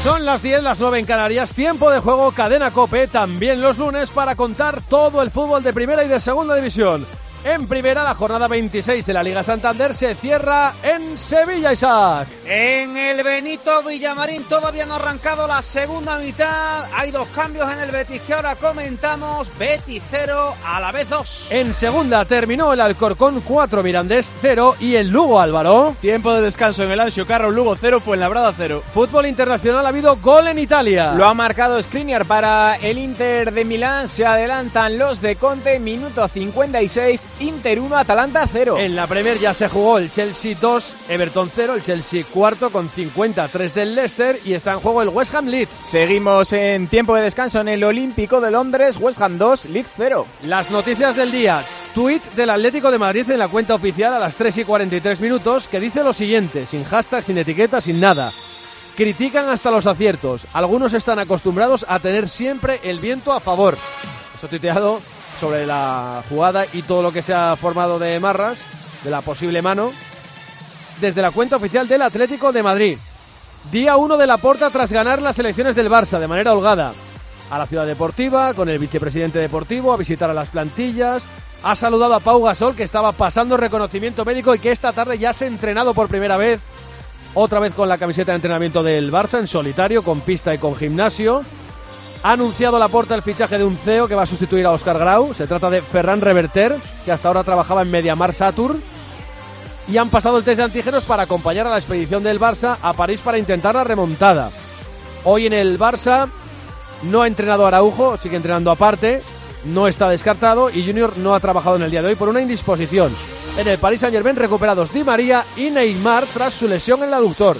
Son las 10, las 9 en Canarias, tiempo de juego, Cadena COPE, también los lunes para contar todo el fútbol de primera y de segunda división. En primera, la jornada 26 de la Liga Santander se cierra en Sevilla, Isaac. En el Benito Villamarín todavía no ha arrancado la segunda mitad. Hay dos cambios en el Betis que ahora comentamos. Betis 0, Alavés 2. En segunda terminó el Alcorcón 4, Mirandés 0 y el Lugo, Álvaro. Tiempo de descanso en el Anxo Carro, Lugo 0, Fuenlabrada 0. Fútbol internacional, ha habido gol en Italia. Lo ha marcado Skriniar para el Inter de Milán. Se adelantan los de Conte, minuto 56. Inter 1, Atalanta 0. En la Premier ya se jugó el Chelsea 2, Everton 0, el Chelsea cuarto con 53 del Leicester y está en juego el West Ham Leeds. Seguimos en tiempo de descanso en el Olímpico de Londres, West Ham 2, Leeds 0. Las noticias del día. Tuit del Atlético de Madrid en la cuenta oficial a las 3:43 minutos que dice lo siguiente, sin hashtag, sin etiqueta, sin nada. Critican hasta los aciertos. Algunos están acostumbrados a tener siempre el viento a favor. Eso tuiteado sobre la jugada y todo lo que se ha formado de marras, de la posible mano, desde la cuenta oficial del Atlético de Madrid. Día 1 de Laporta tras ganar las elecciones del Barça de manera holgada. A la ciudad deportiva, con el vicepresidente deportivo, a visitar a las plantillas. Ha saludado a Pau Gasol, que estaba pasando reconocimiento médico y que esta tarde ya se ha entrenado por primera vez. Otra vez con la camiseta de entrenamiento del Barça, en solitario, con pista y con gimnasio. Ha anunciado Laporta el fichaje de un CEO que va a sustituir a Óscar Grau. Se trata de Ferran Reverter, que hasta ahora trabajaba en Mediamar Saturn. Y han pasado el test de antígenos para acompañar a la expedición del Barça a París para intentar la remontada. Hoy en el Barça no ha entrenado Araujo, sigue entrenando aparte, no está descartado y Junior no ha trabajado en el día de hoy por una indisposición. En el Paris Saint-Germain recuperados Di María y Neymar tras su lesión en el aductor.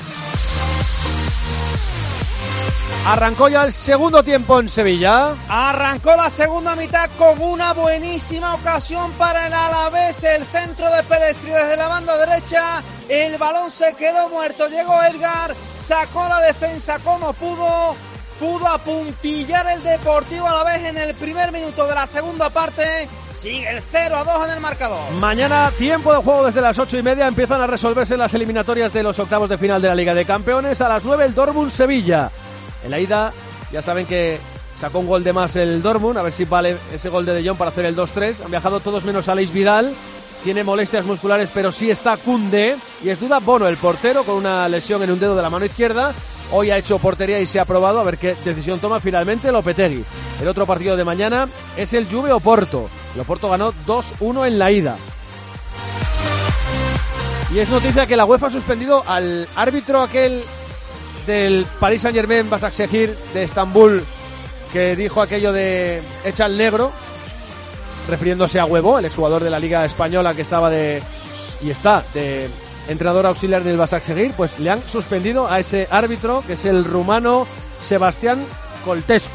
Arrancó ya el segundo tiempo en Sevilla. Arrancó la segunda mitad con una buenísima ocasión para el Alavés. El centro de Pelestri desde la banda derecha. El balón se quedó muerto. Llegó Edgar, sacó la defensa como pudo. Pudo apuntillar el Deportivo Alavés en el primer minuto de la segunda parte. Sigue el 0-2 en el marcador. Mañana, tiempo de juego desde las 8:30. Empiezan a resolverse las eliminatorias de los octavos de final de la Liga de Campeones. A las 9 el Dortmund-Sevilla. En la ida, ya saben que sacó un gol de más el Dortmund, a ver si vale ese gol de Jong para hacer el 2-3. Han viajado todos menos Aleix Vidal, tiene molestias musculares, pero sí está Koundé. Y es duda Bono, el portero, con una lesión en un dedo de la mano izquierda. Hoy ha hecho portería y se ha probado, a ver qué decisión toma finalmente Lopetegui. El otro partido de mañana es el Juve-Oporto. El Oporto ganó 2-1 en la ida. Y es noticia que la UEFA ha suspendido al árbitro aquel del Paris Saint-Germain, Başakşehir de Estambul, que dijo aquello de echa el negro, refiriéndose a Huevo, el exjugador de la Liga Española que estaba de entrenador auxiliar del Başakşehir. Pues le han suspendido a ese árbitro, que es el rumano Sebastián Coltescu.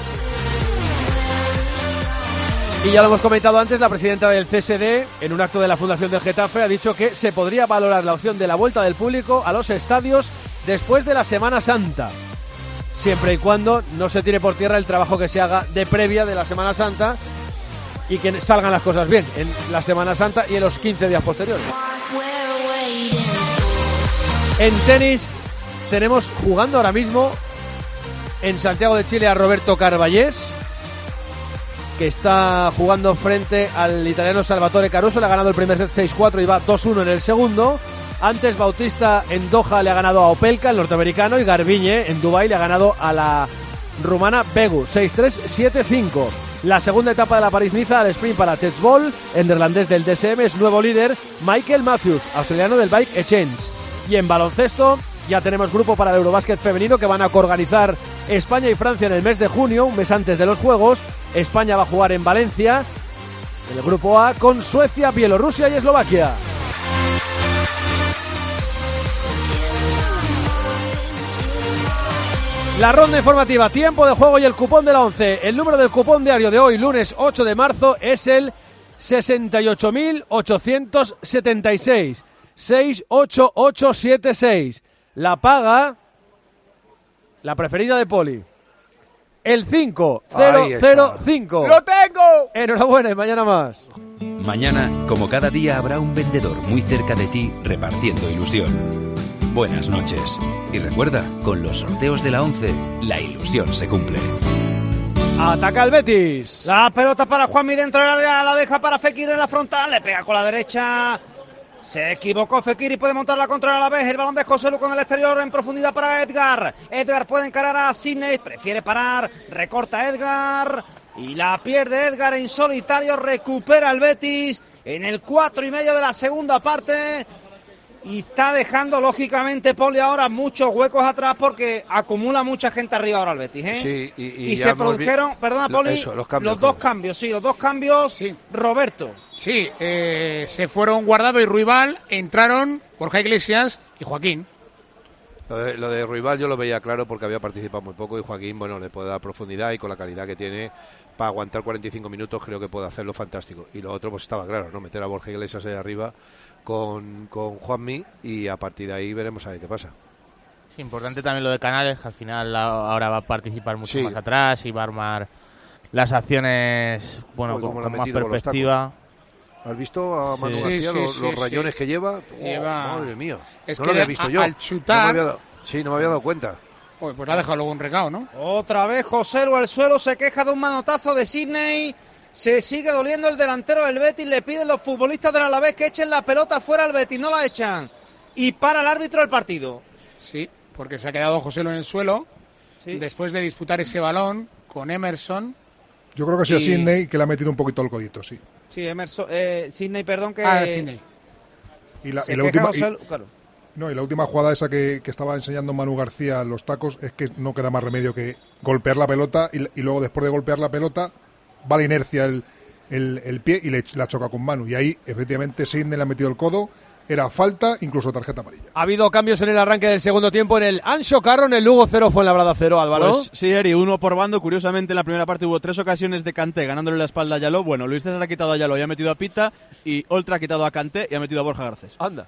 Y ya lo hemos comentado antes, la presidenta del CSD, en un acto de la Fundación del Getafe, ha dicho que se podría valorar la opción de la vuelta del público a los estadios después de la Semana Santa, siempre y cuando no se tire por tierra el trabajo que se haga de previa de la Semana Santa y que salgan las cosas bien en la Semana Santa y en los 15 días posteriores. En tenis tenemos jugando ahora mismo en Santiago de Chile a Roberto Carballés, que está jugando frente al italiano Salvatore Caruso. Le ha ganado el primer set 6-4 y va 2-1 en el segundo. Antes Bautista en Doha le ha ganado a Opelka, el norteamericano, y Garbiñe en Dubái le ha ganado a la rumana Begu, 6-3, 7-5. La segunda etapa de la París-Niza al sprint para Chetsbol, el neerlandés del DSM, es nuevo líder Michael Matthews, australiano del Bike Exchange. Y en baloncesto ya tenemos grupo para el Eurobásquet femenino que van a coorganizar España y Francia en el mes de junio, un mes antes de los Juegos. España va a jugar en Valencia, en el grupo A, con Suecia, Bielorrusia y Eslovaquia. La ronda informativa, tiempo de juego y el cupón de la 11. El número del cupón diario de hoy, lunes 8 de marzo, es el 68.876. 68876. La paga la preferida de Poli. El 5005. ¡Lo tengo! Enhorabuena y mañana más. Mañana, como cada día, habrá un vendedor muy cerca de ti repartiendo ilusión. buenas noches. Y recuerda, con los sorteos de la 11, la ilusión se cumple. Ataca el Betis. La pelota para Juanmi dentro del área, la deja para Fekir en la frontal, le pega con la derecha. Se equivocó Fekir y puede montar la contra a la vez. El balón de Joselu con el exterior en profundidad para Edgar. Edgar puede encarar a Sidney, prefiere parar, recorta Edgar y la pierde Edgar en solitario. Recupera el Betis en el 4:30 de la segunda parte. Y está dejando, lógicamente, Poli ahora muchos huecos atrás porque acumula mucha gente arriba ahora el Betis, ¿eh? Sí, y se produjeron, perdona, Poli, los dos cambios, sí. Roberto. Sí, se fueron Guardado y Ruibal, entraron Borja Iglesias y Joaquín. Lo de Ruibal yo lo veía claro porque había participado muy poco y Joaquín, bueno, le puede dar profundidad y con la calidad que tiene para aguantar 45 minutos creo que puede hacerlo fantástico. Y lo otro pues estaba claro, ¿no? Meter a Borja Iglesias ahí arriba con Juanmi y a partir de ahí veremos a ver qué pasa. Sí, importante también lo de Canales, que al final ahora va a participar mucho más atrás y va a armar las acciones, bueno, con más perspectiva. ¿Has visto a Manu García los rayones que lleva? Madre mía, es no que lo había visto yo. Al chutar... no me había dado cuenta. Pues le ha dejado luego un recado, ¿no? Otra vez Joselu al suelo, se queja de un manotazo de Sidney. Se sigue doliendo el delantero del Betis, le piden los futbolistas del Alavés que echen la pelota fuera al Betis, no la echan. Y para el árbitro el partido. Sí, porque se ha quedado Joselu en el suelo después de disputar ese balón con Emerson. Yo creo que ha sido Sidney que le ha metido un poquito el codito, sí. Sí, Emerson, Sidney, perdón, que... Sidney. Y la última jugada esa que estaba enseñando Manu García en los tacos es que no queda más remedio que golpear la pelota y luego después de golpear la pelota va la inercia el pie y la choca con Manu. Y ahí efectivamente Sidney le ha metido el codo. Era falta, incluso tarjeta amarilla. Ha habido cambios en el arranque del segundo tiempo en el Anxo Carro, en el Lugo 0, Fuenlabrada 0, Álvaro. Pues sí, Eri, uno por bando. Curiosamente, en la primera parte hubo 3 ocasiones de Kanté ganándole la espalda a Yaló. Bueno, Luis César ha quitado a Yaló y ha metido a Pita. Y Oltra ha quitado a Kanté y ha metido a Borja Garcés. Anda.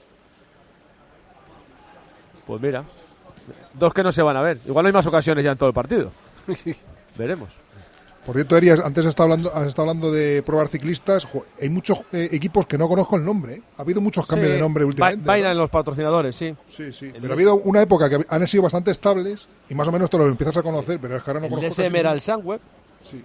Pues mira, 2 que no se van a ver. Igual no hay más ocasiones ya en todo el partido. Veremos. Por cierto, Eri, antes has estado hablando de probar ciclistas. Hay muchos equipos que no conozco el nombre, ¿eh? Ha habido muchos cambios de nombre últimamente. Bailan los patrocinadores, sí. Sí. Pero ha habido una época que han sido bastante estables y más o menos te lo empiezas a conocer, pero es que ahora no conozco. El SM era el Sunweb. Sí.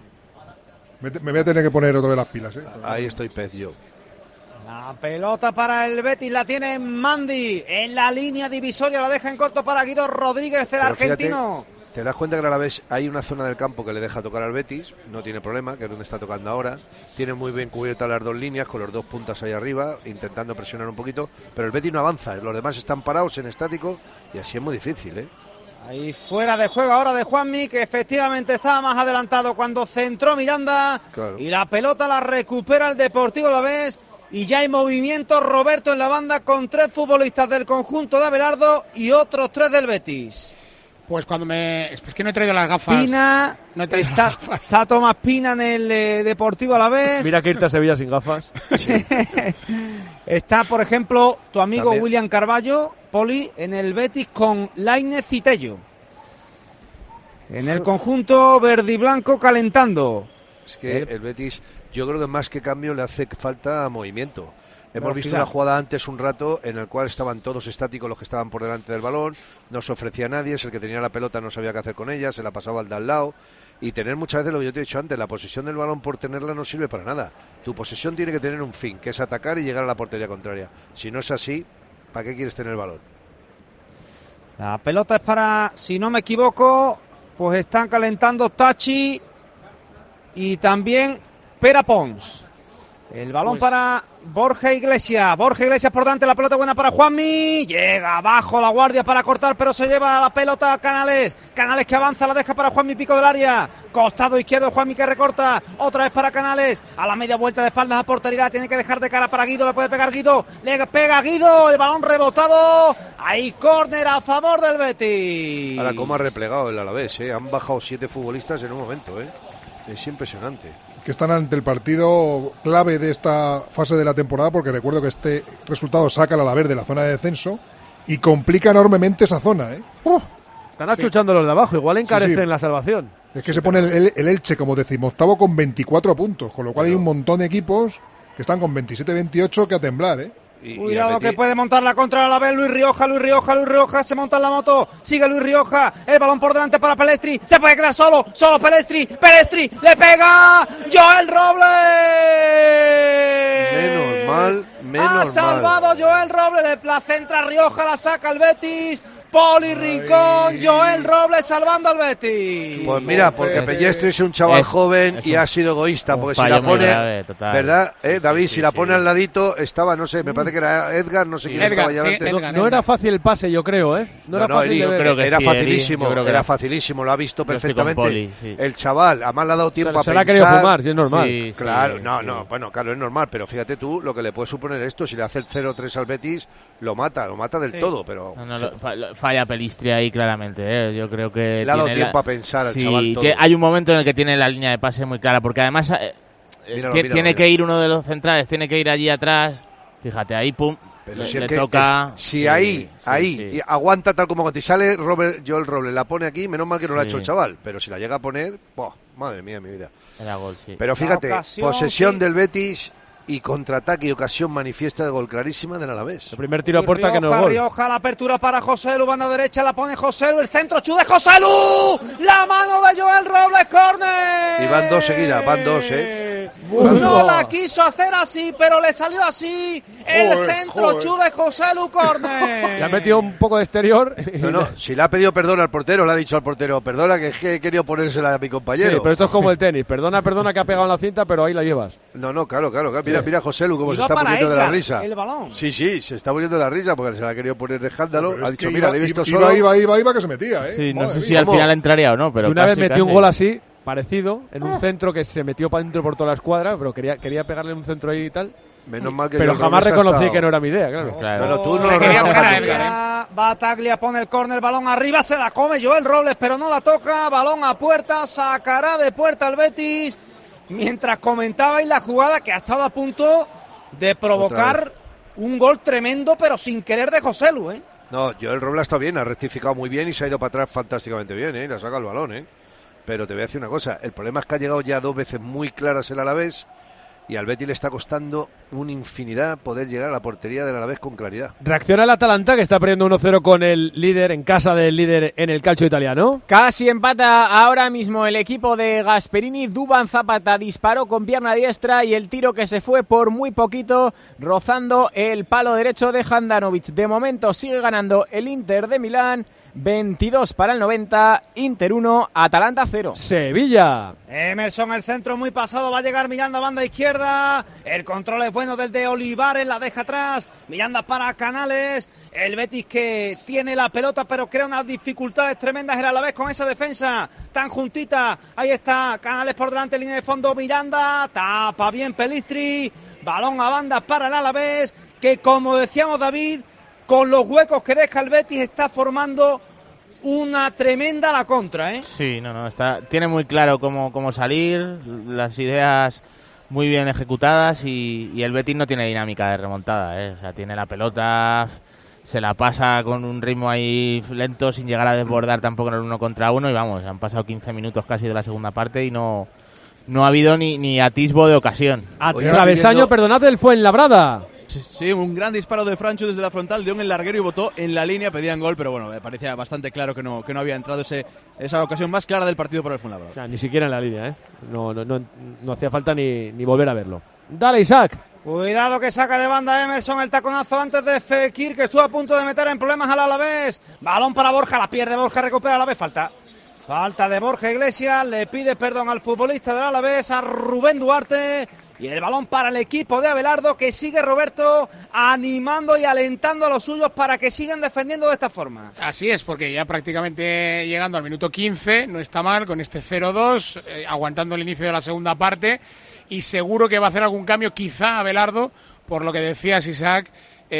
Me voy a tener que poner otra vez las pilas, ¿eh? Ahí estoy pez yo. La pelota para el Betis la tiene Mandi en la línea divisoria, la deja en corto para Guido Rodríguez, el argentino. Fíjate, te das cuenta que a la vez hay una zona del campo que le deja tocar al Betis, no tiene problema, que es donde está tocando ahora. Tiene muy bien cubiertas las dos líneas, con los dos puntas ahí arriba, intentando presionar un poquito, pero el Betis no avanza, los demás están parados en estático y así es muy difícil, ¿eh? Ahí fuera de juego ahora de Juanmi, que efectivamente estaba más adelantado cuando centró Miranda. Claro. Y la pelota la recupera el Deportivo Alavés. Y ya hay movimiento, Roberto, en la banda con 3 futbolistas del conjunto de Abelardo y otros 3 del Betis. Pues cuando es que no he traído las gafas. Pina, está Tomás Pina en el Deportivo Alavés. Mira que irte a Sevilla sin gafas. Sí. Está, por ejemplo, tu amigo también William Carballo, Poli, en el Betis con Lainez y Tello. En el conjunto verde y blanco calentando. Es que el Betis, yo creo que más que cambio le hace falta movimiento. Hemos visto una jugada antes un rato en el cual estaban todos estáticos los que estaban por delante del balón, no se ofrecía a nadie, es el que tenía la pelota no sabía qué hacer con ella, se la pasaba al de al lado. Y tener muchas veces, lo que yo te he dicho antes, la posesión del balón por tenerla no sirve para nada. Tu posesión tiene que tener un fin, que es atacar y llegar a la portería contraria. Si no es así, ¿para qué quieres tener el balón? La pelota es para, si no me equivoco, pues están calentando Tachi y también Pera Pons. El balón para Borja Iglesias. Borja Iglesias por delante, la pelota buena para Juanmi. Llega abajo la guardia para cortar, pero se lleva la pelota a Canales. Canales que avanza, la deja para Juanmi, pico del área. Costado izquierdo, Juanmi que recorta. Otra vez para Canales. A la media vuelta de espaldas a portería. Tiene que dejar de cara para Guido. Le puede pegar Guido. Le pega Guido. El balón rebotado. Ahí córner a favor del Betis. Ahora, cómo ha replegado el Alavés, ¿eh? Han bajado 7 futbolistas en un momento, ¿eh? Es impresionante. Que están ante el partido clave de esta fase de la temporada, porque recuerdo que este resultado saca al Alavés de la zona de descenso y complica enormemente esa zona, ¿eh? Están achuchando los de abajo, igual encarecen la salvación. Es que se pone el Elche como 18º con 24 puntos, con lo cual hay un montón de equipos que están con 27-28 que a temblar, ¿eh? Cuidado que puede montar la contra a la vez Luis Rioja se monta en la moto, sigue Luis Rioja, el balón por delante para Pelestri, se puede quedar solo Pelestri, le pega Joel Robles. Menos mal. Ha salvado Joel Robles, la centra Rioja, la saca el Betis. Poli Rincón, Joel Robles salvando al Betis. Pues mira, porque Pellestri es un chaval joven y ha sido egoísta, porque si la pone, grave, ¿verdad? David, si la pone al ladito, estaba, no sé, me parece que era Edgar, no sé quién estaba ya antes. No era fácil el pase, yo creo, No era fácil de ver. Creo que era facilísimo, era facilísimo, lo ha visto perfectamente. Poli, el chaval, además le ha dado tiempo a pensar. Se la ha querido fumar, si es normal. Claro, bueno, claro, es normal, pero fíjate tú lo que le puede suponer esto, si le hace el 0-3 al Betis, lo mata del todo, pero... Falla Pelistri ahí claramente, yo creo que le ha dado tiempo a pensar al chaval todo. Hay un momento en el que tiene la línea de pase muy clara, porque además tiene que ir uno de los centrales, tiene que ir allí atrás, fíjate, ahí pum, pero si le toca... ahí aguanta tal como cuando sale Joel Robles, la pone aquí, menos mal que no la ha hecho el chaval, pero si la llega a poner, madre mía, mi vida. Era gol, Pero fíjate, posesión del Betis... Y contraataque y ocasión manifiesta de gol clarísima del Alavés. El primer tiro a puerta que no es gol. Rioja, la apertura para Joselu, banda derecha, la pone Joselu, el centro, de Joselu, la mano de Joel Robles, córner. Y van dos seguidas, No la quiso hacer así, pero le salió así. El centro, de Joselu, córner. Le ha metido un poco de exterior. No, si le ha pedido perdón al portero, le ha dicho al portero, perdona que he querido ponérsela a mi compañero. Sí, pero esto es como el tenis, perdona que ha pegado en la cinta, pero ahí la llevas. No, claro. Mira Joselu cómo se está muriendo de la risa. El balón. Sí, se está muriendo de la risa porque se la ha querido poner de escándalo. Ha dicho, mira, le he visto solo. Iba que se metía, Sí, no sé si al final entraría o no, pero una vez metió un gol así, parecido, en un centro que se metió para adentro por toda la escuadra, pero quería pegarle un centro ahí y tal. Menos mal que pero jamás reconocí que no era mi idea, claro. Pero tú no lo reconoces. Bataglia pone el córner, balón arriba, se la come Joel Robles, pero no la toca. Balón a puerta, sacará de puerta el Betis. Mientras comentabais la jugada que ha estado a punto de provocar un gol tremendo, pero sin querer de Joselu, No, Joel Robles está bien, ha rectificado muy bien y se ha ido para atrás fantásticamente bien, le ha sacado el balón, Pero te voy a decir una cosa, el problema es que ha llegado ya 2 veces muy claras el Alavés y al Betis le está costando una infinidad poder llegar a la portería del Alavés con claridad. Reacciona el Atalanta, que está perdiendo 1-0 con el líder, en casa del líder en el calcio italiano. Casi empata ahora mismo el equipo de Gasperini. Duván Zapata disparó con pierna diestra y el tiro que se fue por muy poquito, rozando el palo derecho de Handanovic. De momento sigue ganando el Inter de Milán. 22 para el 90, Inter 1, Atalanta 0. Sevilla. Emerson, el centro muy pasado, va a llegar Miranda, banda izquierda. El control es bueno del de Olivares, la deja atrás. Miranda para Canales. El Betis que tiene la pelota, pero crea unas dificultades tremendas el Alavés con esa defensa tan juntita. Ahí está, Canales por delante, línea de fondo, Miranda. Tapa bien Pelistri. Balón a banda para el Alavés, que como decíamos, David, con los huecos que deja el Betis está formando una tremenda la contra, Sí, tiene muy claro cómo salir, las ideas muy bien ejecutadas y el Betis no tiene dinámica de remontada, O sea, tiene la pelota, se la pasa con un ritmo ahí lento sin llegar a desbordar tampoco en el 1 contra 1 y vamos, han pasado 15 minutos casi de la segunda parte y no ha habido ni atisbo de ocasión. Travesaño, perdonad, el Fuenlabrada. Sí, un gran disparo de Francho desde la frontal, dio en el larguero y botó en la línea, pedían gol, pero bueno, me parecía bastante claro que no había entrado esa ocasión más clara del partido por el Fuenlabrada. O sea, ni siquiera en la línea, No hacía falta ni volver a verlo. Dale, Isaac. Cuidado que saca de banda Emerson, el taconazo antes de Fekir, que estuvo a punto de meter en problemas al Alavés. Balón para Borja, la pierde Borja, recupera al Alavés, falta de Borja Iglesias, le pide perdón al futbolista del Alavés, a Rubén Duarte. Y el balón para el equipo de Abelardo, que sigue Roberto animando y alentando a los suyos para que sigan defendiendo de esta forma. Así es, porque ya prácticamente llegando al minuto 15, no está mal con este 0-2, aguantando el inicio de la segunda parte, y seguro que va a hacer algún cambio quizá Abelardo, por lo que decías, Isaac,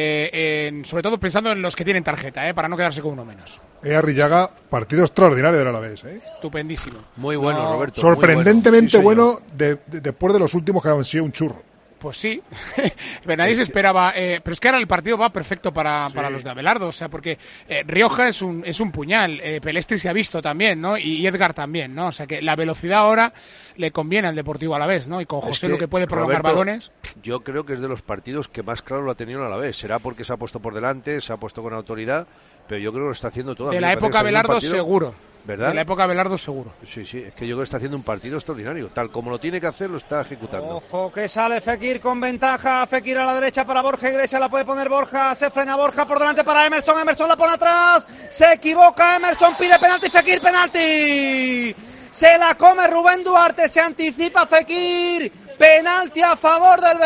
sobre todo pensando en los que tienen tarjeta, para no quedarse con uno menos. Arrillaga, partido extraordinario del Alavés, Estupendísimo. Muy bueno, Roberto. Sorprendentemente bueno, después de los últimos que han sido un churro. Pues sí, pero nadie se esperaba. Pero es que ahora el partido va perfecto para los de Abelardo, o sea, porque Rioja es un puñal, Pelestri se ha visto también, ¿no? Y Edgar también, ¿no? O sea, que la velocidad ahora le conviene al Deportivo Alavés, ¿no? Y con José Lu que puede prolongar balones. Yo creo que es de los partidos que más claro lo ha tenido el Alavés. Será porque se ha puesto por delante, se ha puesto con autoridad, pero yo creo que lo está haciendo todo. De la época Abelardo, seguro. ¿Verdad? De la época Abelardo, seguro. Sí, es que yo creo que está haciendo un partido extraordinario. Tal como lo tiene que hacer, lo está ejecutando. Ojo que sale Fekir con ventaja. Fekir a la derecha para Borja Iglesias. La puede poner Borja. Se frena Borja por delante para Emerson. Emerson la pone atrás. Se equivoca Emerson. Pide penalti. Fekir, penalti. Se la come Rubén Duarte. Se anticipa Fekir. Penalti a favor del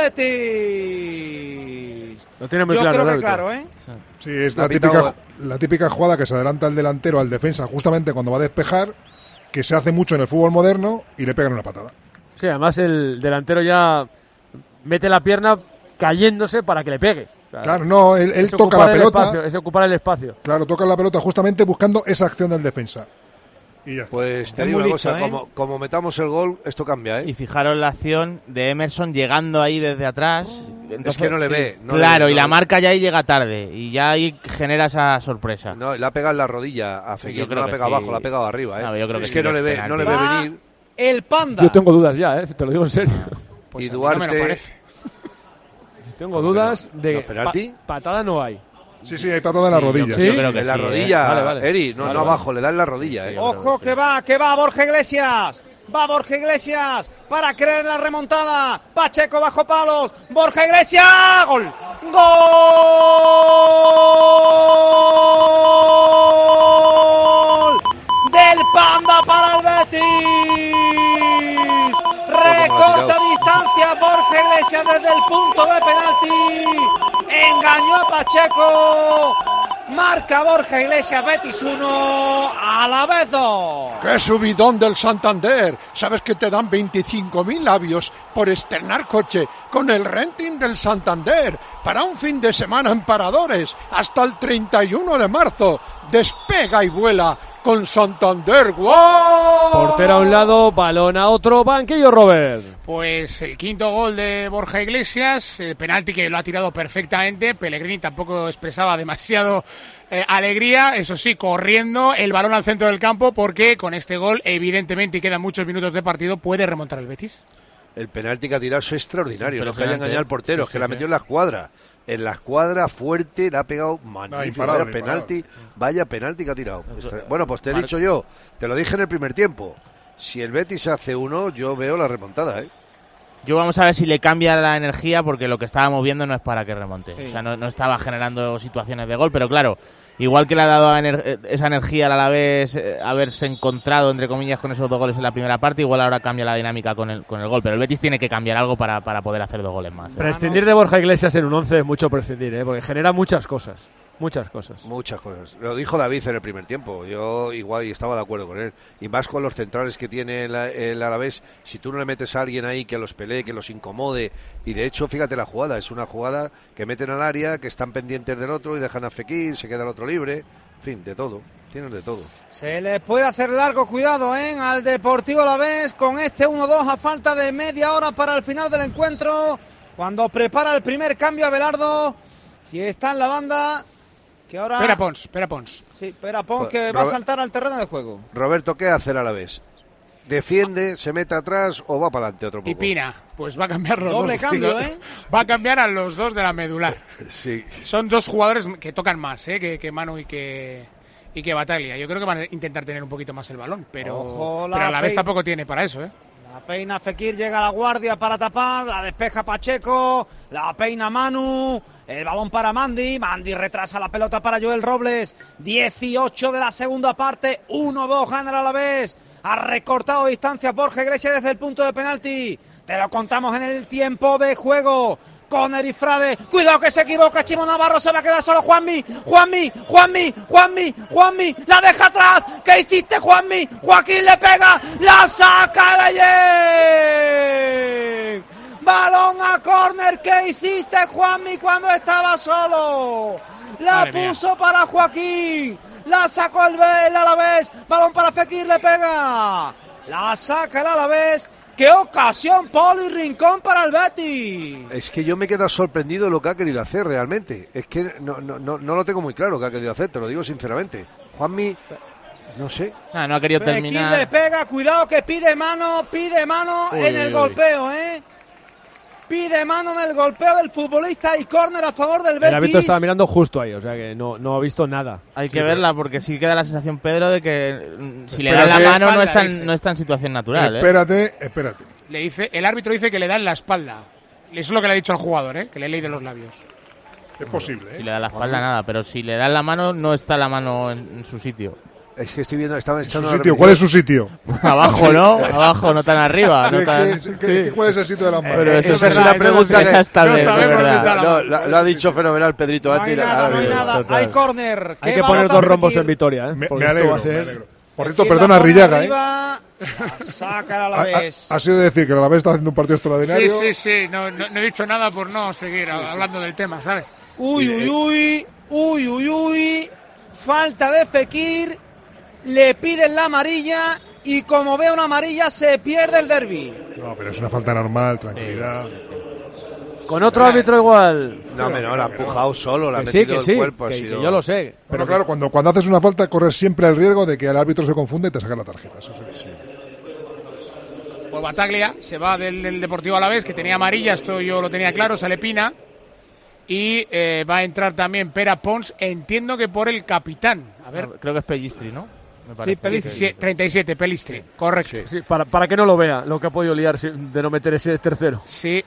Betis. Lo tiene muy yo claro. Creo que claro, ¿eh? Sí, es la típica jugada que se adelanta el delantero al defensa justamente cuando va a despejar, que se hace mucho en el fútbol moderno y le pegan una patada. Sí, además el delantero ya mete la pierna cayéndose para que le pegue. O sea, claro, no, él toca la pelota. Es ocupar el espacio. Claro, toca la pelota justamente buscando esa acción del defensa. Y ya está. Pues te digo una cosa, como metamos el gol, esto cambia, ¿eh? Y fijaros la acción de Emerson llegando ahí desde atrás. Entonces, es que no le ve. Claro, y la marca ya ahí llega tarde. Y ya ahí genera esa sorpresa. No, le ha pegado en la rodilla a Fekir. No la ha pegado abajo, la ha pegado arriba, ¿eh? No, yo creo es que no le ve venir. El Panda. Yo tengo dudas ya, te lo digo en serio. Pues y Duarte. No me lo parece. Tengo dudas de ¿No, penalti? Patada no hay. Sí, hay patada en la rodilla. ¿Sí? Yo creo que en la sí, rodilla, Vale. Eri, no abajo, le da en la rodilla. Ojo que va Borja Iglesias. Va Borja Iglesias para creer en la remontada. Pacheco bajo palos. Borja Iglesias. ¡Gol! ¡Gol! Del Panda para el Betis. Recorta distancia Borja Iglesias desde el punto de penalti. Engañó a Pacheco. Marca Borja Iglesias, Betis 1, Alavés 2. ¡Qué subidón del Santander! ¿Sabes que te dan 25.000 labios por estrenar coche con el renting del Santander para un fin de semana en Paradores hasta el 31 de marzo? Despega y vuela con Santander. ¡Wow! Portero a un lado, balón a otro, banquillo Robert. Pues el quinto gol de Borja Iglesias, penalti que lo ha tirado perfectamente. Pellegrini tampoco expresaba demasiado alegría, eso sí, corriendo el balón al centro del campo, porque con este gol, evidentemente, y quedan muchos minutos de partido, puede remontar el Betis. El penalti que ha tirado es extraordinario, no que haya engañado al portero, sí, que la metió en la escuadra. En la escuadra fuerte, le ha pegado magnífico. Vaya penalti que ha tirado. Bueno, pues te he dicho yo, te lo dije en el primer tiempo. Si el Betis hace uno, yo veo la remontada, ¿eh? Yo vamos a ver si le cambia la energía, porque lo que estábamos viendo no es para que remonte. Sí. O sea, no estaba generando situaciones de gol, pero claro, igual que le ha dado esa energía al Alavés haberse encontrado, entre comillas, con esos 2 goles en la primera parte, igual ahora cambia la dinámica con el gol. Pero el Betis tiene que cambiar algo para poder hacer 2 goles más. Prescindir de Borja Iglesias en un 11 es mucho prescindir, porque genera muchas cosas. Muchas cosas. Lo dijo David en el primer tiempo. Yo igual estaba de acuerdo con él. Y más con los centrales que tiene el Alavés. Si tú no le metes a alguien ahí que los pelee, que los incomode. Y de hecho, fíjate la jugada. Es una jugada que meten al área, que están pendientes del otro y dejan a Fekir, se queda el otro libre. En fin, de todo. Tienen de todo. Se les puede hacer largo, cuidado, al Deportivo Alavés con este 1-2 a falta de media hora para el final del encuentro. Cuando prepara el primer cambio Abelardo. Si está en la banda... Que ahora... Pera Pons. Sí, Pera Pons, que va a saltar al terreno de juego. Roberto, ¿qué hace el Alavés? ¿Defiende, se mete atrás o va para adelante otro poco? Y Pina, pues va a cambiar los Doble dos. cambio, Va a cambiar a los dos de la medular. Sí. Son 2 jugadores que tocan más, que Manu y que Bataglia. Yo creo que van a intentar tener un poquito más el balón, pero Alavés tampoco tiene para eso, La peina Fekir, llega a la guardia para tapar, la despeja Pacheco, la peina Manu, el balón para Mandy retrasa la pelota para Joel Robles, 18 de la segunda parte, 1-2 gana el Alavés, ha recortado distancia Borja Iglesias desde el punto de penalti, te lo contamos en el tiempo de juego. Conner y Frade, cuidado que se equivoca Chimo Navarro, se va a quedar solo Juanmi, la deja atrás, ¿qué hiciste Juanmi? Joaquín le pega, la saca Leyen, balón a córner, ¿qué hiciste Juanmi cuando estaba solo? La puso para Joaquín, la sacó el Alavés, balón para Fekir, le pega, la saca el Alavés, ¡Qué ocasión, Poli Rincón para el Betis! Es que yo me he quedado sorprendido de lo que ha querido hacer realmente. Es que no lo tengo muy claro lo que ha querido hacer, te lo digo sinceramente. Juanmi, no sé. No ha querido terminar. Le pega, cuidado que pide mano en el golpeo, Pide mano en el golpeo del futbolista y córner a favor del Betis. El árbitro estaba mirando justo ahí, o sea que no ha visto nada. Hay que verla porque sí queda la sensación, Pedro, de que si le dan la mano no está en situación natural. Espérate. El árbitro dice que le da en la espalda. Eso es lo que le ha dicho al jugador, que le lee de los labios. Es posible, Si le da la espalda, nada, pero si le dan la mano, no está la mano en su sitio. Es que estoy viendo, estaba echando ¿Su sitio? ¿Cuál es su sitio? Abajo, ¿no? Abajo, no tan arriba. ¿Cuál es el sitio de las manos? Pero esa es una pregunta esa está bien, lo ha dicho fenomenal Pedrito. No hay nada, hay córner. Hay que poner 2 rombos en Vitoria, Me alegro. Por cierto, perdona, Arrillaga, Saca a la vez. Ha sido decir que la vez está haciendo un partido extraordinario. Sí. No he dicho nada por no seguir hablando del tema, ¿sabes? Uy. Falta de Fekir. Le piden la amarilla y como ve una amarilla se pierde el derbi. No, pero es una falta normal, tranquilidad. Con otro árbitro igual. No, la ha empujado solo, la ha metido el cuerpo. Que yo lo sé. Pero claro, cuando haces una falta corres siempre el riesgo de que el árbitro se confunda y te saque la tarjeta. Eso sí. Pues Bataglia se va del Deportivo Alavés, que tenía amarilla, esto yo lo tenía claro, sale Pina. Y va a entrar también Pera Pons, entiendo que por el capitán. A ver. Creo que es Pellistri, ¿no? Sí, Pellistri, 37, Pellistri, correcto. Sí, para que no lo vea, lo que ha podido liar de no meter ese tercero. Sí.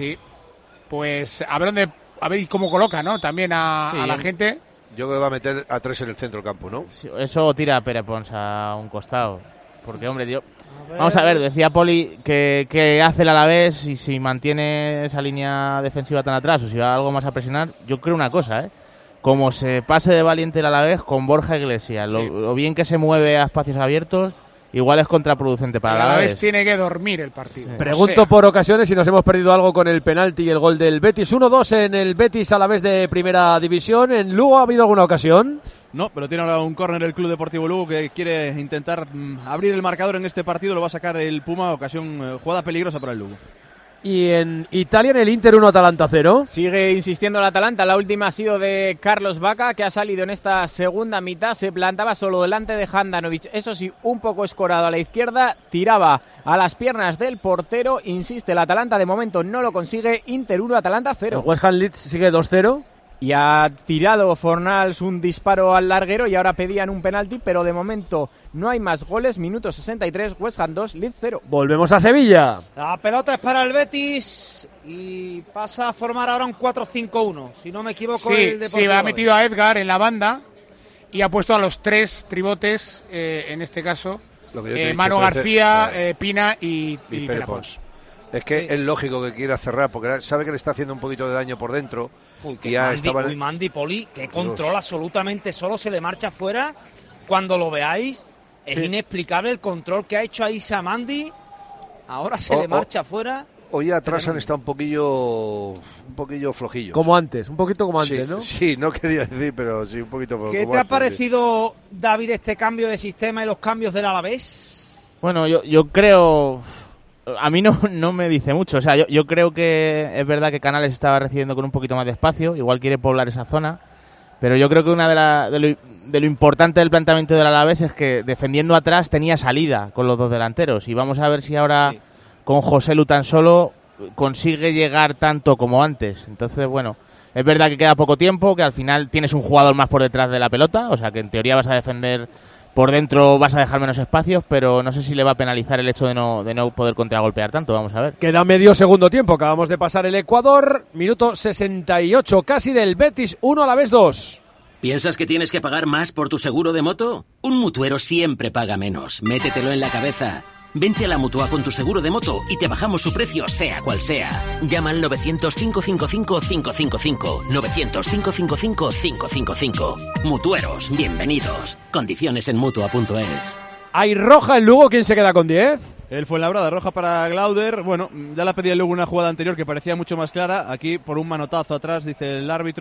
Pues a ver cómo coloca, ¿no? También a la gente. Yo creo que va a meter a 3 en el centro del campo, ¿no? Sí, eso tira a Pera Pons a un costado. Porque, hombre, vamos a ver, decía Poli que hace el Alavés y si mantiene esa línea defensiva tan atrás o si va algo más a presionar, yo creo una cosa, como se pase de valiente el Alavés con Borja Iglesias, lo bien que se mueve a espacios abiertos, igual es contraproducente para el Alavés. Tiene que dormir el partido. Sí. Pregunto por ocasiones si nos hemos perdido algo con el penalti y el gol del Betis. 1-2 en el Betis Alavés de Primera División. ¿En Lugo ha habido alguna ocasión? No, pero tiene ahora un córner el Club Deportivo Lugo que quiere intentar abrir el marcador en este partido. Lo va a sacar el Puma, jugada peligrosa para el Lugo. Y en Italia, en el Inter 1, Atalanta 0. Sigue insistiendo el Atalanta. La última ha sido de Carlos Bacca, que ha salido en esta segunda mitad. Se plantaba solo delante de Handanovic. Eso sí, un poco escorado a la izquierda. Tiraba a las piernas del portero. Insiste el Atalanta. De momento no lo consigue. Inter 1, Atalanta 0. El West Ham Leeds sigue 2-0. Y ha tirado Fornals un disparo al larguero y ahora pedían un penalti, pero de momento no hay más goles. Minuto 63, West Ham 2, Leeds 0. Volvemos a Sevilla. La pelota es para el Betis y pasa a formar ahora un 4-5-1, si no me equivoco. El Deportivo. Sí, ha metido a Edgar en la banda y ha puesto a los 3 tribotes, en este caso, Manu García, Pina y Pera Pons. Es que es lógico que quiera cerrar, porque sabe que le está haciendo un poquito de daño por dentro. Mandy, Poli, que control absolutamente solo, se le marcha fuera. Cuando lo veáis, es inexplicable el control que ha hecho ahí Samandi. Ahora se le marcha fuera. Hoy atrás han estado un poquillo flojillos. Como antes, un poquito como antes, ¿no? Sí, no quería decir, pero sí, un poquito flojillos. ¿Qué te ha parecido, David, este cambio de sistema y los cambios del Alavés? Bueno, yo creo... A mí no me dice mucho, o sea, yo creo que es verdad que Canales estaba recibiendo con un poquito más de espacio, igual quiere poblar esa zona, pero yo creo que una de lo importante del planteamiento del Alavés es que defendiendo atrás tenía salida con los 2 delanteros, y vamos a ver si ahora con José Lu tan solo consigue llegar tanto como antes. Entonces, bueno, es verdad que queda poco tiempo, que al final tienes un jugador más por detrás de la pelota, o sea que en teoría vas a defender... Por dentro vas a dejar menos espacios, pero no sé si le va a penalizar el hecho de no poder contragolpear tanto. Vamos a ver. Queda medio segundo tiempo. Acabamos de pasar el Ecuador. Minuto 68 casi del Betis 1, Alavés 2. ¿Piensas que tienes que pagar más por tu seguro de moto? Un mutuero siempre paga menos. Métetelo en la cabeza. Vente a la Mutua con tu seguro de moto y te bajamos su precio, sea cual sea. Llama al 900-555-555. 900-555-555. Mutueros, bienvenidos. Condiciones en Mutua.es. Hay roja en Lugo. ¿Quién se queda con 10? El Fuenlabrada, roja para Glauder. Bueno, ya la pedía luego una jugada anterior que parecía mucho más clara. Aquí por un manotazo atrás, dice el árbitro.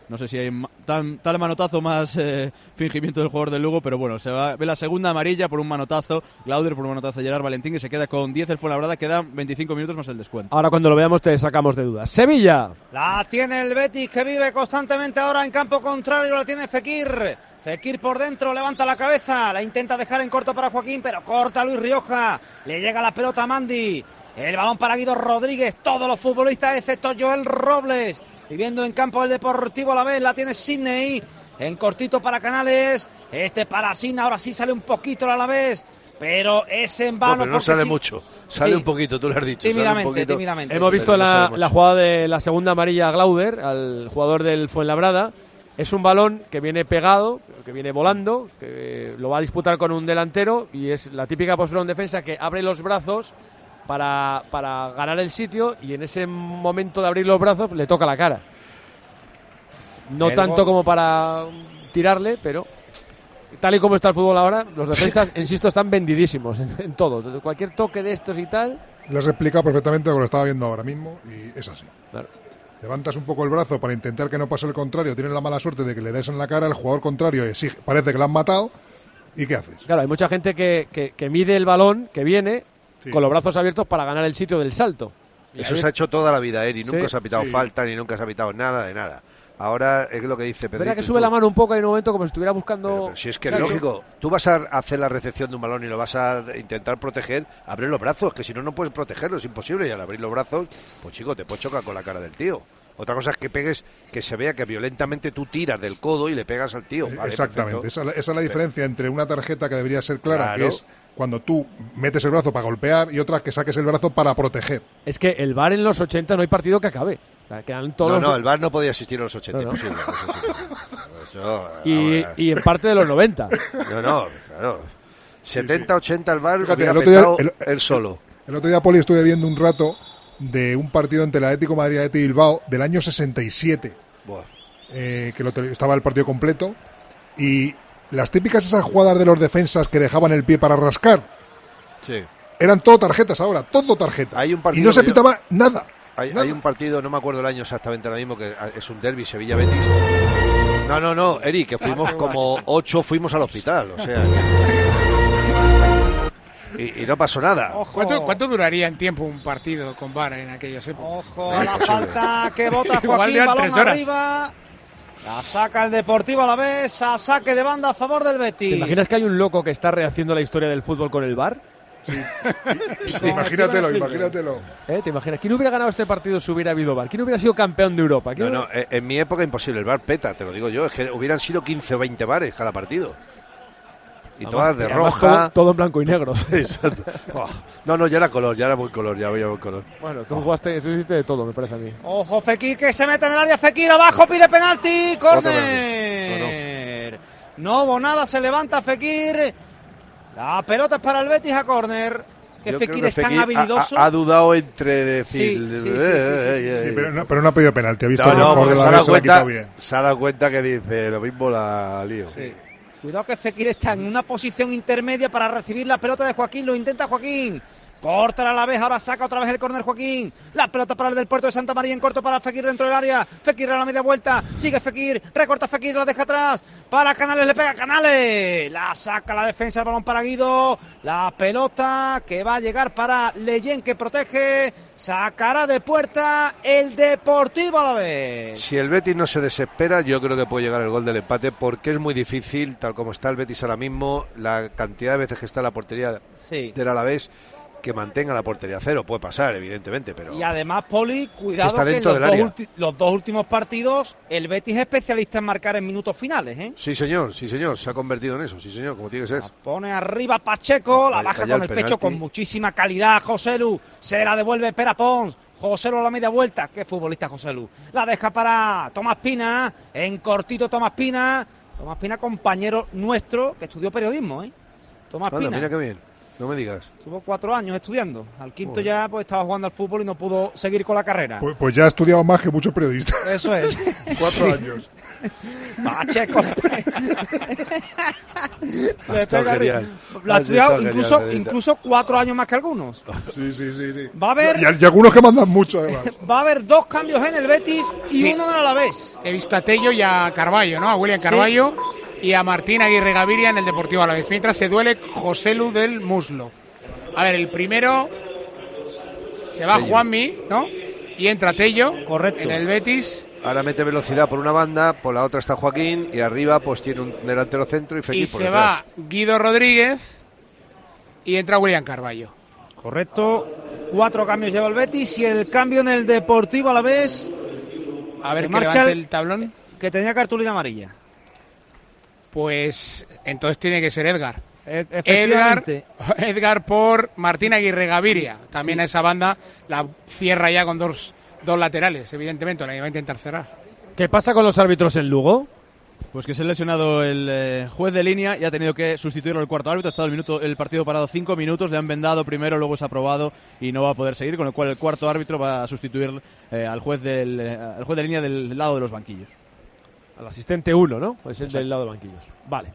No sé si hay tal manotazo más fingimiento del jugador del Lugo, pero bueno, ve la segunda amarilla por un manotazo, Glauder por un manotazo de Gerard Valentín, y se queda con 10 el Fuenlabrada, quedan 25 minutos más el descuento. Ahora cuando lo veamos te sacamos de dudas. Sevilla. La tiene el Betis, que vive constantemente ahora en campo contrario, la tiene Fekir. Fekir por dentro, levanta la cabeza, la intenta dejar en corto para Joaquín, pero corta Luis Rioja, le llega la pelota a Mandi, el balón para Guido Rodríguez, todos los futbolistas excepto Joel Robles, viviendo en campo del Deportivo Alavés, la tiene Sidney, en cortito para Canales, para Sidney, ahora sí sale un poquito el Alavés, pero es en vano. No, pero no sale mucho, sale un poquito, tú lo has dicho. Tímidamente. Hemos visto la jugada de la segunda amarilla a Glauder, al jugador del Fuenlabrada. Es un balón que viene pegado, que viene volando, que lo va a disputar con un delantero y es la típica postura en defensa que abre los brazos para ganar el sitio y en ese momento de abrir los brazos le toca la cara. No tanto como para tirarle, pero tal y como está el fútbol ahora, los defensas, insisto, están vendidísimos en todo. Cualquier toque de estos y tal... Le has explicado perfectamente lo que lo estaba viendo ahora mismo y es así. Claro. Levantas un poco el brazo para intentar que no pase el contrario, tienes la mala suerte de que le des en la cara, el jugador contrario exige, parece que lo han matado, ¿y qué haces? Claro, hay mucha gente que mide el balón que viene con los brazos abiertos para ganar el sitio del salto. Eso se ha hecho toda la vida, Eri, nunca se ha pitado falta, ni nunca se ha pitado nada de nada. Ahora es lo que dice Pedrito. Verá que sube la mano un poco en un momento como si estuviera buscando... Pero si es que es lógico, tú vas a hacer la recepción de un balón y lo vas a intentar proteger, abre los brazos, que si no, no puedes protegerlo, es imposible. Y al abrir los brazos, pues chico, te puedes chocar con la cara del tío. Otra cosa es que pegues, que se vea que violentamente tú tiras del codo y le pegas al tío. Vale, exactamente, esa es la diferencia entre una tarjeta que debería ser clara, que es cuando tú metes el brazo para golpear, y otra que saques el brazo para proteger. Es que el VAR en los 80 no hay partido que acabe. O sea, quedan todos el VAR no podía existir en los 80, imposible. Y en parte de los 90. Claro. 70, 80 el VAR, fíjate, él solo. El otro día, Poli, estuve viendo un rato de un partido entre el Atlético de Madrid y el Athletic Bilbao del año 67. Que estaba el partido completo. Y las típicas esas jugadas de los defensas que dejaban el pie para rascar. Sí. Eran todo tarjetas ahora, todo tarjetas. Y no se pitaba nada. Hay un partido, no me acuerdo el año exactamente ahora mismo, que es un derbi, Sevilla-Betis. No, Eri, que fuimos como 8, fuimos al hospital, o sea... Y no pasó nada. ¿Cuánto duraría en tiempo un partido con VAR en aquellas épocas? Ojo a la falta que bota Joaquín, balón arriba. La saca el Deportivo Alavés, a saque de banda a favor del Betis. ¿Te imaginas que hay un loco que está rehaciendo la historia del fútbol con el VAR? Sí. Imagínatelo. ¿Te imaginas? ¿Quién hubiera ganado este partido si hubiera habido VAR? ¿Quién hubiera sido campeón de Europa? En mi época imposible, el VAR peta, te lo digo yo. Es que hubieran sido 15 o 20 VARes cada partido. Y todas de roja. Todo en blanco y negro. Exacto. Ya era color, ya era muy color, ya había muy color. Bueno, tú hiciste de todo, me parece a mí. Ojo, Fekir, que se mete en el área. Fekir abajo, pide penalti. Córner. No hubo nada, se levanta Fekir. La pelota es para el Betis a córner. Que Fekir es tan habilidoso. Ha dudado entre decir. Sí, pero no ha pedido penalti. Ha visto el mejor de la vez, se la ha quitado bien. Se ha dado cuenta que dice lo mismo la lío. Sí. Cuidado que Fekir está en una posición intermedia para recibir la pelota de Joaquín. Lo intenta Joaquín. Corta a la vez, ahora saca otra vez el córner Joaquín. La pelota para el del Puerto de Santa María en corto para Fekir dentro del área. Fekir a la media vuelta. Sigue Fekir. Recorta Fekir, la deja atrás. Para Canales, le pega Canales. La saca la defensa, el balón para Guido. La pelota que va a llegar para Leyen, que protege. Sacará de puerta el Deportivo Alavés. Si el Betis no se desespera, yo creo que puede llegar el gol del empate, porque es muy difícil, tal como está el Betis ahora mismo, la cantidad de veces que está en la portería del Alavés, que mantenga la portería cero. Puede pasar, evidentemente, pero... Y además, Poli, cuidado que en los dos últimos partidos el Betis es especialista en marcar en minutos finales, ¿eh? Sí, señor, se ha convertido en eso, sí, señor, como tiene que ser. La pone arriba Pacheco, la baja con el pecho con muchísima calidad Joselu, se la devuelve Pera Pons. Joselu a la media vuelta, qué futbolista Joselu. La deja para Tomás Pina, en cortito Tomás Pina, compañero nuestro que estudió periodismo, ¿eh? Tomás Pina. Mira qué bien. No me digas. Estuvo 4 años estudiando. Al quinto ya pues estaba jugando al fútbol y no pudo seguir con la carrera. Pues ya ha estudiado más que muchos periodistas. Eso es. 4 años. Pacheco. Genial. Lo ha estudiado incluso 4 años más que algunos. Sí. Va a haber... Y algunos que mandan mucho, además. Va a haber 2 cambios en el Betis y uno en el Alavés. He visto a Tello y a Carballo, ¿no? A William Carballo y a Martín Aguirre Gaviria en el Deportivo Alavés. Mientras se duele Joselu del muslo. A ver, el primero se va Juanmi, ¿no? Y entra Tello. Correcto. En el Betis. Ahora mete velocidad por una banda, por la otra está Joaquín y arriba pues tiene un delantero centro y Fekir por detrás. Va Guido Rodríguez y entra William Carballo. Correcto. 4 cambios lleva el Betis y el cambio en el Deportivo Alavés. A ver, que levante el tablón. Que tenía cartulina amarilla. Pues entonces tiene que ser Edgar. Edgar por Martín Aguirre Gaviria. También a esa banda la cierra ya con dos laterales, evidentemente, la iba a intentar cerrar. ¿Qué pasa con los árbitros en Lugo? Pues que se ha lesionado el juez de línea y ha tenido que sustituirlo el cuarto árbitro. Ha estado el partido parado 5 minutos, le han vendado primero, luego se ha aprobado y no va a poder seguir, con el cual el cuarto árbitro va a sustituir al juez de línea del lado de los banquillos. Al asistente 1, ¿no? Pues el del lado de banquillos. Vale.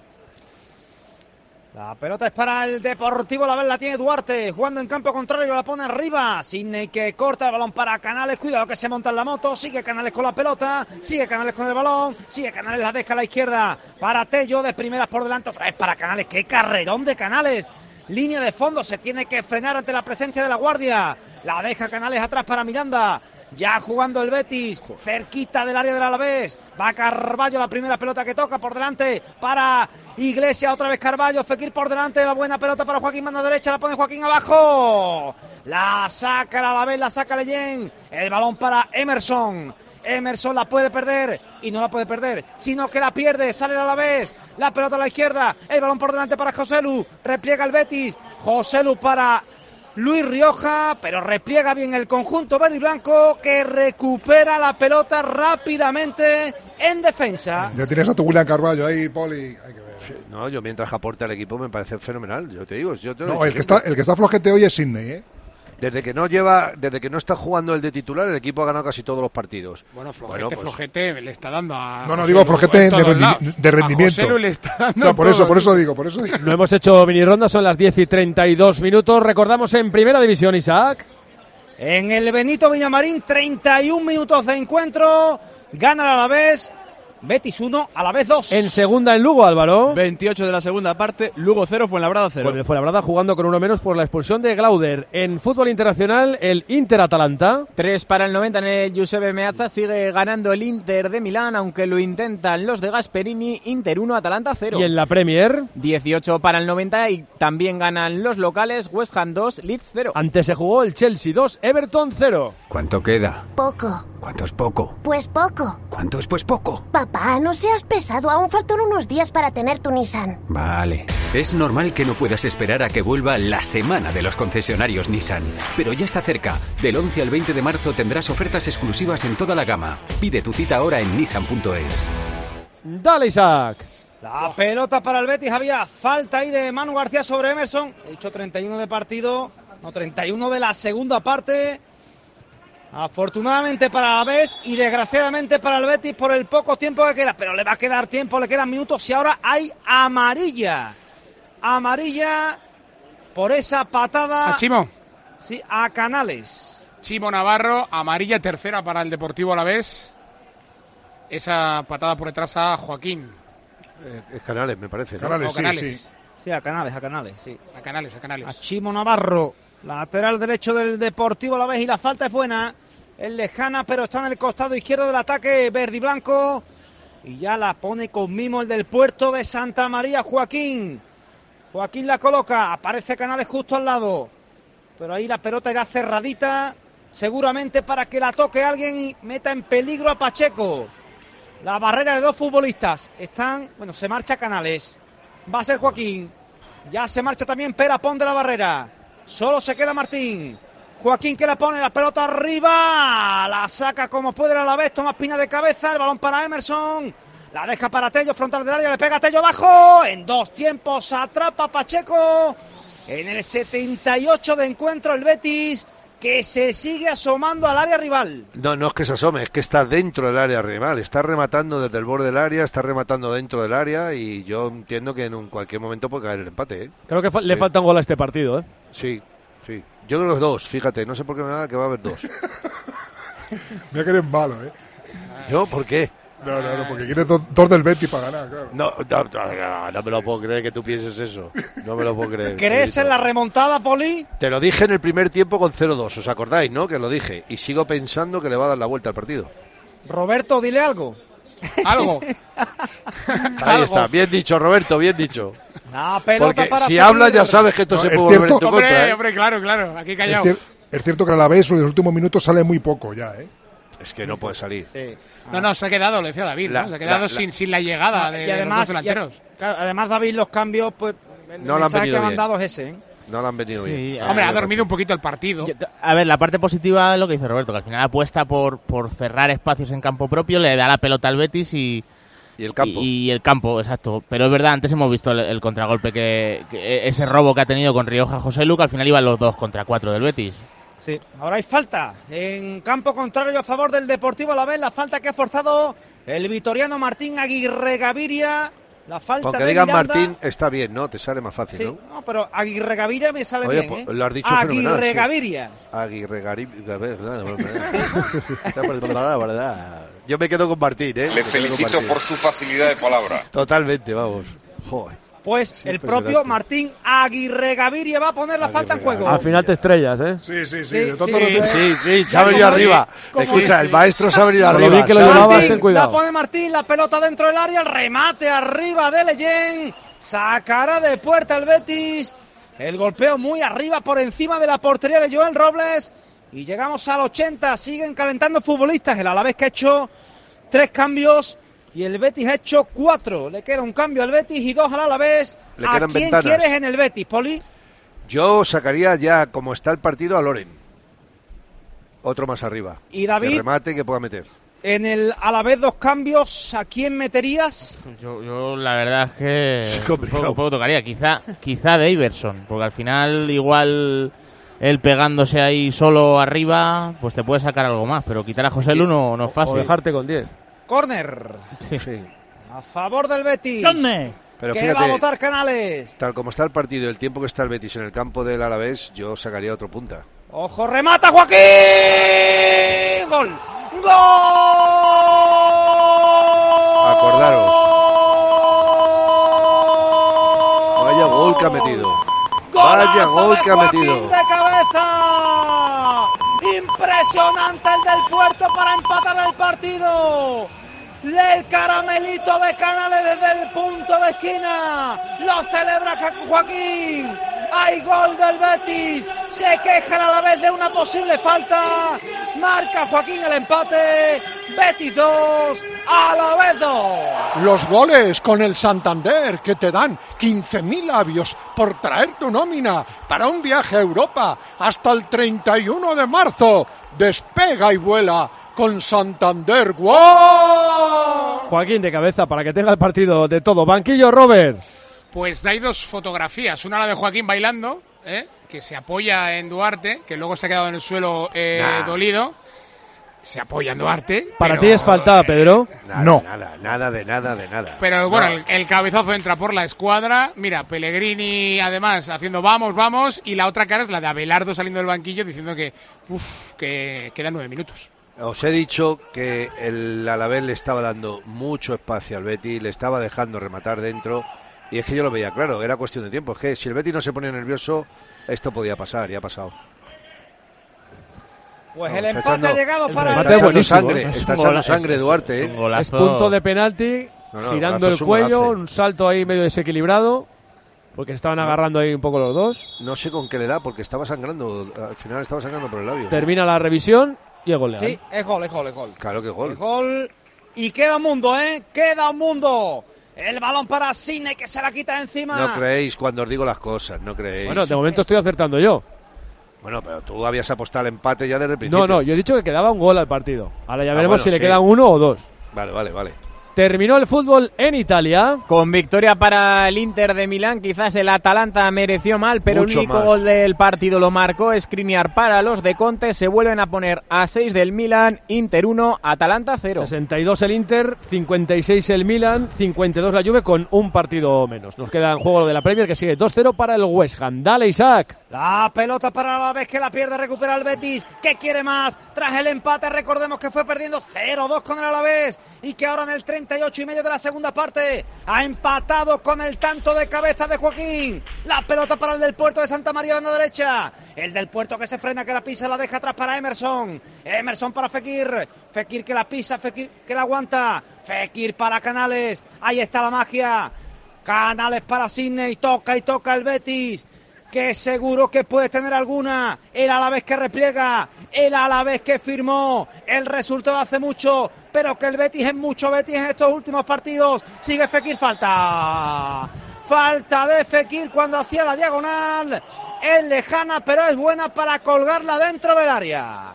La pelota es para el Deportivo Alavés, la tiene Duarte, jugando en campo contrario, la pone arriba, Sidney que corta el balón para Canales, cuidado que se monta en la moto, sigue Canales con la pelota, sigue Canales con el balón, sigue Canales, la deja a la izquierda, para Tello, de primeras por delante, otra vez para Canales, qué carrerón de Canales, línea de fondo, se tiene que frenar ante la presencia de la guardia, la deja Canales atrás para Miranda, ya jugando el Betis, cerquita del área del Alavés, va Carballo, la primera pelota que toca por delante para Iglesias, otra vez Carballo, Fekir por delante, la buena pelota para Joaquín, mano derecha, la pone Joaquín abajo, la saca el Alavés, la saca Leyen, el balón para Emerson la puede perder, y no la puede perder, sino que la pierde, sale el Alavés, la pelota a la izquierda, el balón por delante para Joselu, repliega el Betis, Joselu para Luis Rioja, pero repliega bien el conjunto verde y blanco, que recupera la pelota rápidamente en defensa. Ya tienes a tu William Carballo ahí, Poli, hay que ver. No, yo mientras aporte al equipo me parece fenomenal, yo te digo. El que está flojete hoy es Sidney, ¿eh? Desde que no está jugando el de titular, el equipo ha ganado casi todos los partidos. Bueno, flojete le está dando a... No, digo flojete de rendimiento. A le está dando por eso digo. No hemos hecho mini ronda, son las 10:32. Recordamos en Primera División, Isaac. En el Benito Villamarín, 31 minutos de encuentro, gana el Alavés. Betis 1, Alavés 2. En segunda en Lugo, Álvaro. 28 de la segunda parte, Lugo 0, Fuenlabrada 0. Con el Fuenlabrada jugando con uno menos por la expulsión de Glauder. En fútbol internacional, el Inter-Atalanta. 3 para el 90 en el Giuseppe Meazza. Sigue ganando el Inter de Milán, aunque lo intentan los de Gasperini. Inter 1, Atalanta 0. Y en la Premier, 18 para el 90 y también ganan los locales. West Ham 2, Leeds 0. Antes se jugó el Chelsea 2, Everton 0. ¿Cuánto queda? Poco. ¿Cuánto es poco? Pues poco. ¿Cuánto es pues poco? Papá, no seas pesado, aún faltan unos días para tener tu Nissan. Vale. Es normal que no puedas esperar a que vuelva la semana de los concesionarios Nissan, pero ya está cerca. Del 11 al 20 de marzo tendrás ofertas exclusivas en toda la gama. Pide tu cita ahora en nissan.es. Dale, Isaac. La pelota para el Betis, había falta ahí de Manu García sobre Emerson. He dicho 31 de partido, no, 31 de la segunda parte. Afortunadamente para el Alavés y desgraciadamente para el Betis por el poco tiempo que queda, pero le va a quedar tiempo, le quedan minutos y ahora hay amarilla por esa patada a Chimo, sí, a Canales. Chimo Navarro, amarilla tercera para el Deportivo Alavés, esa patada por detrás a Joaquín. Es Canales, me parece, ¿no? Canales, Canales. Sí, a Canales, sí. A Canales. A Chimo Navarro, lateral derecho del Deportivo Alavés, y la falta es buena, es lejana, pero está en el costado izquierdo del ataque verde y blanco, y ya la pone con mimo el del Puerto de Santa María, Joaquín la coloca, aparece Canales justo al lado, pero ahí la pelota irá cerradita, seguramente para que la toque alguien y meta en peligro a Pacheco. La barrera de dos futbolistas se marcha Canales, va a ser Joaquín, ya se marcha también Perapón de la barrera. Solo se queda Martín. Joaquín que la pone, la pelota arriba. La saca como puede a la vez. Toma Espina de cabeza. El balón para Emerson. La deja para Tello, frontal del área. Le pega a Tello abajo. En dos tiempos atrapa Pacheco. En el 78 de encuentro el Betis, que se sigue asomando al área rival. No es que se asome, es que está dentro del área rival, está rematando desde el borde del área, está rematando dentro del área y yo entiendo que en cualquier momento puede caer el empate, ¿eh? Creo que le falta un gol a este partido, ¿eh? Sí. Yo creo que 2, fíjate, no sé por qué nada que va a haber 2. Mira que eres malo, ¿eh? ¿Yo? ¿Por qué? No, porque quieres 2 del Betis para ganar, claro. No me lo puedo creer que tú pienses eso. No me lo puedo creer. ¿Crees en la remontada, Poli? Te lo dije en el primer tiempo con 0-2, ¿os acordáis, no? Que lo dije. Y sigo pensando que le va a dar la vuelta al partido. Roberto, dile algo. Algo. Ahí está, bien dicho, Roberto, bien dicho. No, pelota porque para si hablas ya sabes que esto se puede volver en tu contra, ¿eh? Hombre, claro, aquí callado. Es cierto que a la vez en los últimos minutos sale muy poco ya, ¿eh? Es que no puede salir. Sí. No, se ha quedado, lo decía David, ¿no? Se ha quedado sin la llegada de los dos delanteros. Además, David, los cambios, pues el mensaje que ha mandado es ese, ¿eh? No le han venido bien. Hombre, ha dormido un poquito el partido. A ver, la parte positiva es lo que dice Roberto, que al final apuesta por cerrar espacios en campo propio, le da la pelota al Betis y el campo. Y el campo, exacto. Pero es verdad, antes hemos visto el contragolpe, que ese robo que ha tenido con Rioja Joselu, que al final iban los 2 contra 4 del Betis. Sí, ahora hay falta en campo contrario a favor del Deportivo Alavés, la falta que ha forzado el vitoriano Martín Aguirre Gaviria. La falta con que de digan Miranda. Martín está bien, ¿no? Te sale más fácil, Sí, ¿no? No, pero Aguirre Gaviria me sale Oye, bien, pues, ¿eh? lo has dicho Aguirre Gaviria. Aguirre Gaviria. Yo me quedo con Martín, ¿eh? Le felicito por su facilidad de palabra. Totalmente, vamos. Joder. Pues sí, el propio Martín Aguirre Gaviria va a poner la falta en juego. Al final te estrellas, ¿eh? Sí. Sí, se ha venido arriba. Escucha, el maestro se ha venido arriba. Bien que lo llevaba, ten La cuidado. pone Martín, la pelota dentro del área, el remate arriba de Leyen. Sacará de puerta el Betis. El golpeo muy arriba por encima de la portería de Joel Robles. Y llegamos al 80. Siguen calentando futbolistas. El Alavés que ha hecho 3 cambios. Y el Betis ha hecho 4. Le queda un cambio al Betis y 2 al Alavés. ¿A quién ventanas. quieres en el Betis, Poli? Yo sacaría ya, como está el partido, a Loren. Otro más arriba. ¿Y David? Que remate que pueda meter. En el Alavés 2 cambios, ¿a quién meterías? Yo la verdad es que poco tocaría. Quizá Daverson, porque al final igual él pegándose ahí solo arriba, pues te puede sacar algo más. Pero quitar a José Lu no es fácil. O dejarte con 10. Córner. Sí. A favor del Betis. Pero ¿Qué fíjate, va a votar Canales? Tal como está el partido y el tiempo que está el Betis en el campo del Alavés, yo sacaría otro punta. ¡Ojo, remata Joaquín! ¡Gol! ¡Gol! Acordaros. Vaya gol que ha metido. Vaya gol que ha metido. ¡De cabeza! Impresionante el del Puerto para empatar el partido. El caramelito de Canales desde el punto de esquina. Lo celebra Joaquín. Hay gol del Betis. Se quejan a la vez de una posible falta. Marca Joaquín el empate. Betis 2, Alavés 2. Los goles con el Santander, que te dan 15.000 labios por traer tu nómina para un viaje a Europa hasta el 31 de marzo. Despega y vuela con Santander. ¡Wow! Joaquín de cabeza para que tenga el partido de todo. Banquillo, Robert. Pues hay 2 fotografías. Una la de Joaquín bailando, que se apoya en Duarte, que luego se ha quedado en el suelo dolido. Se apoya en Duarte. ¿Para ti es falta, Pedro? No. Nada de nada. Pero bueno, el cabezazo entra por la escuadra. Mira, Pellegrini además haciendo vamos. Y la otra cara es la de Abelardo saliendo del banquillo diciendo que quedan 9 minutos. Os he dicho que el Alavés le estaba dando mucho espacio al Betis, le estaba dejando rematar dentro. Y es que yo lo veía claro, era cuestión de tiempo. Es que si el Betis no se ponía nervioso, esto podía pasar, y ha pasado. Pues el empate ha llegado para el Betis. Está echando sangre Duarte. Es punto de penalti, girando el cuello, un salto ahí medio desequilibrado, porque estaban agarrando ahí un poco los dos. No sé con qué le da, porque estaba sangrando, al final estaba sangrando por el labio. Termina la revisión y es gol legal. Sí, es gol. Claro que gol. Es gol y queda un mundo, queda un mundo. El balón para Sidney que se la quita encima. No creéis cuando os digo las cosas, no creéis. Bueno, de momento estoy acertando yo. Bueno, pero tú habías apostado al empate ya desde el principio. No, yo he dicho que quedaba un gol al partido. Ahora ya veremos si le quedan 1 o 2. Vale. Terminó el fútbol en Italia. Con victoria para el Inter de Milán, quizás el Atalanta mereció mal, pero Mucho el único más. gol del partido lo marcó Skriniar para los de Conte. Se vuelven a poner a 6 del Milán, Inter 1, Atalanta 0. 62 el Inter, 56 el Milán, 52 la Juve con un partido menos. Nos queda en juego lo de la Premier, que sigue 2-0 para el West Ham. Dale, Isaac. La pelota para la vez que la pierde, recupera el Betis. ¿Qué quiere más? Tras el empate, recordemos que fue perdiendo 0-2 con el Alavés y que ahora en el 38 y medio de la segunda parte ha empatado con el tanto de cabeza de Joaquín. La pelota para el del Puerto de Santa María, banda derecha. El del Puerto que se frena, que la pisa, la deja atrás para Emerson. Emerson para Fekir. Fekir que la pisa, Fekir que la aguanta. Fekir para Canales. Ahí está la magia. Canales para Sidney. Toca y toca el Betis, que seguro que puede tener alguna. El Alavés que repliega, el Alavés que firmó el resultado hace mucho, pero que el Betis es mucho Betis en estos últimos partidos. Sigue Fekir, falta de Fekir cuando hacía la diagonal. Es lejana, pero es buena para colgarla dentro del área.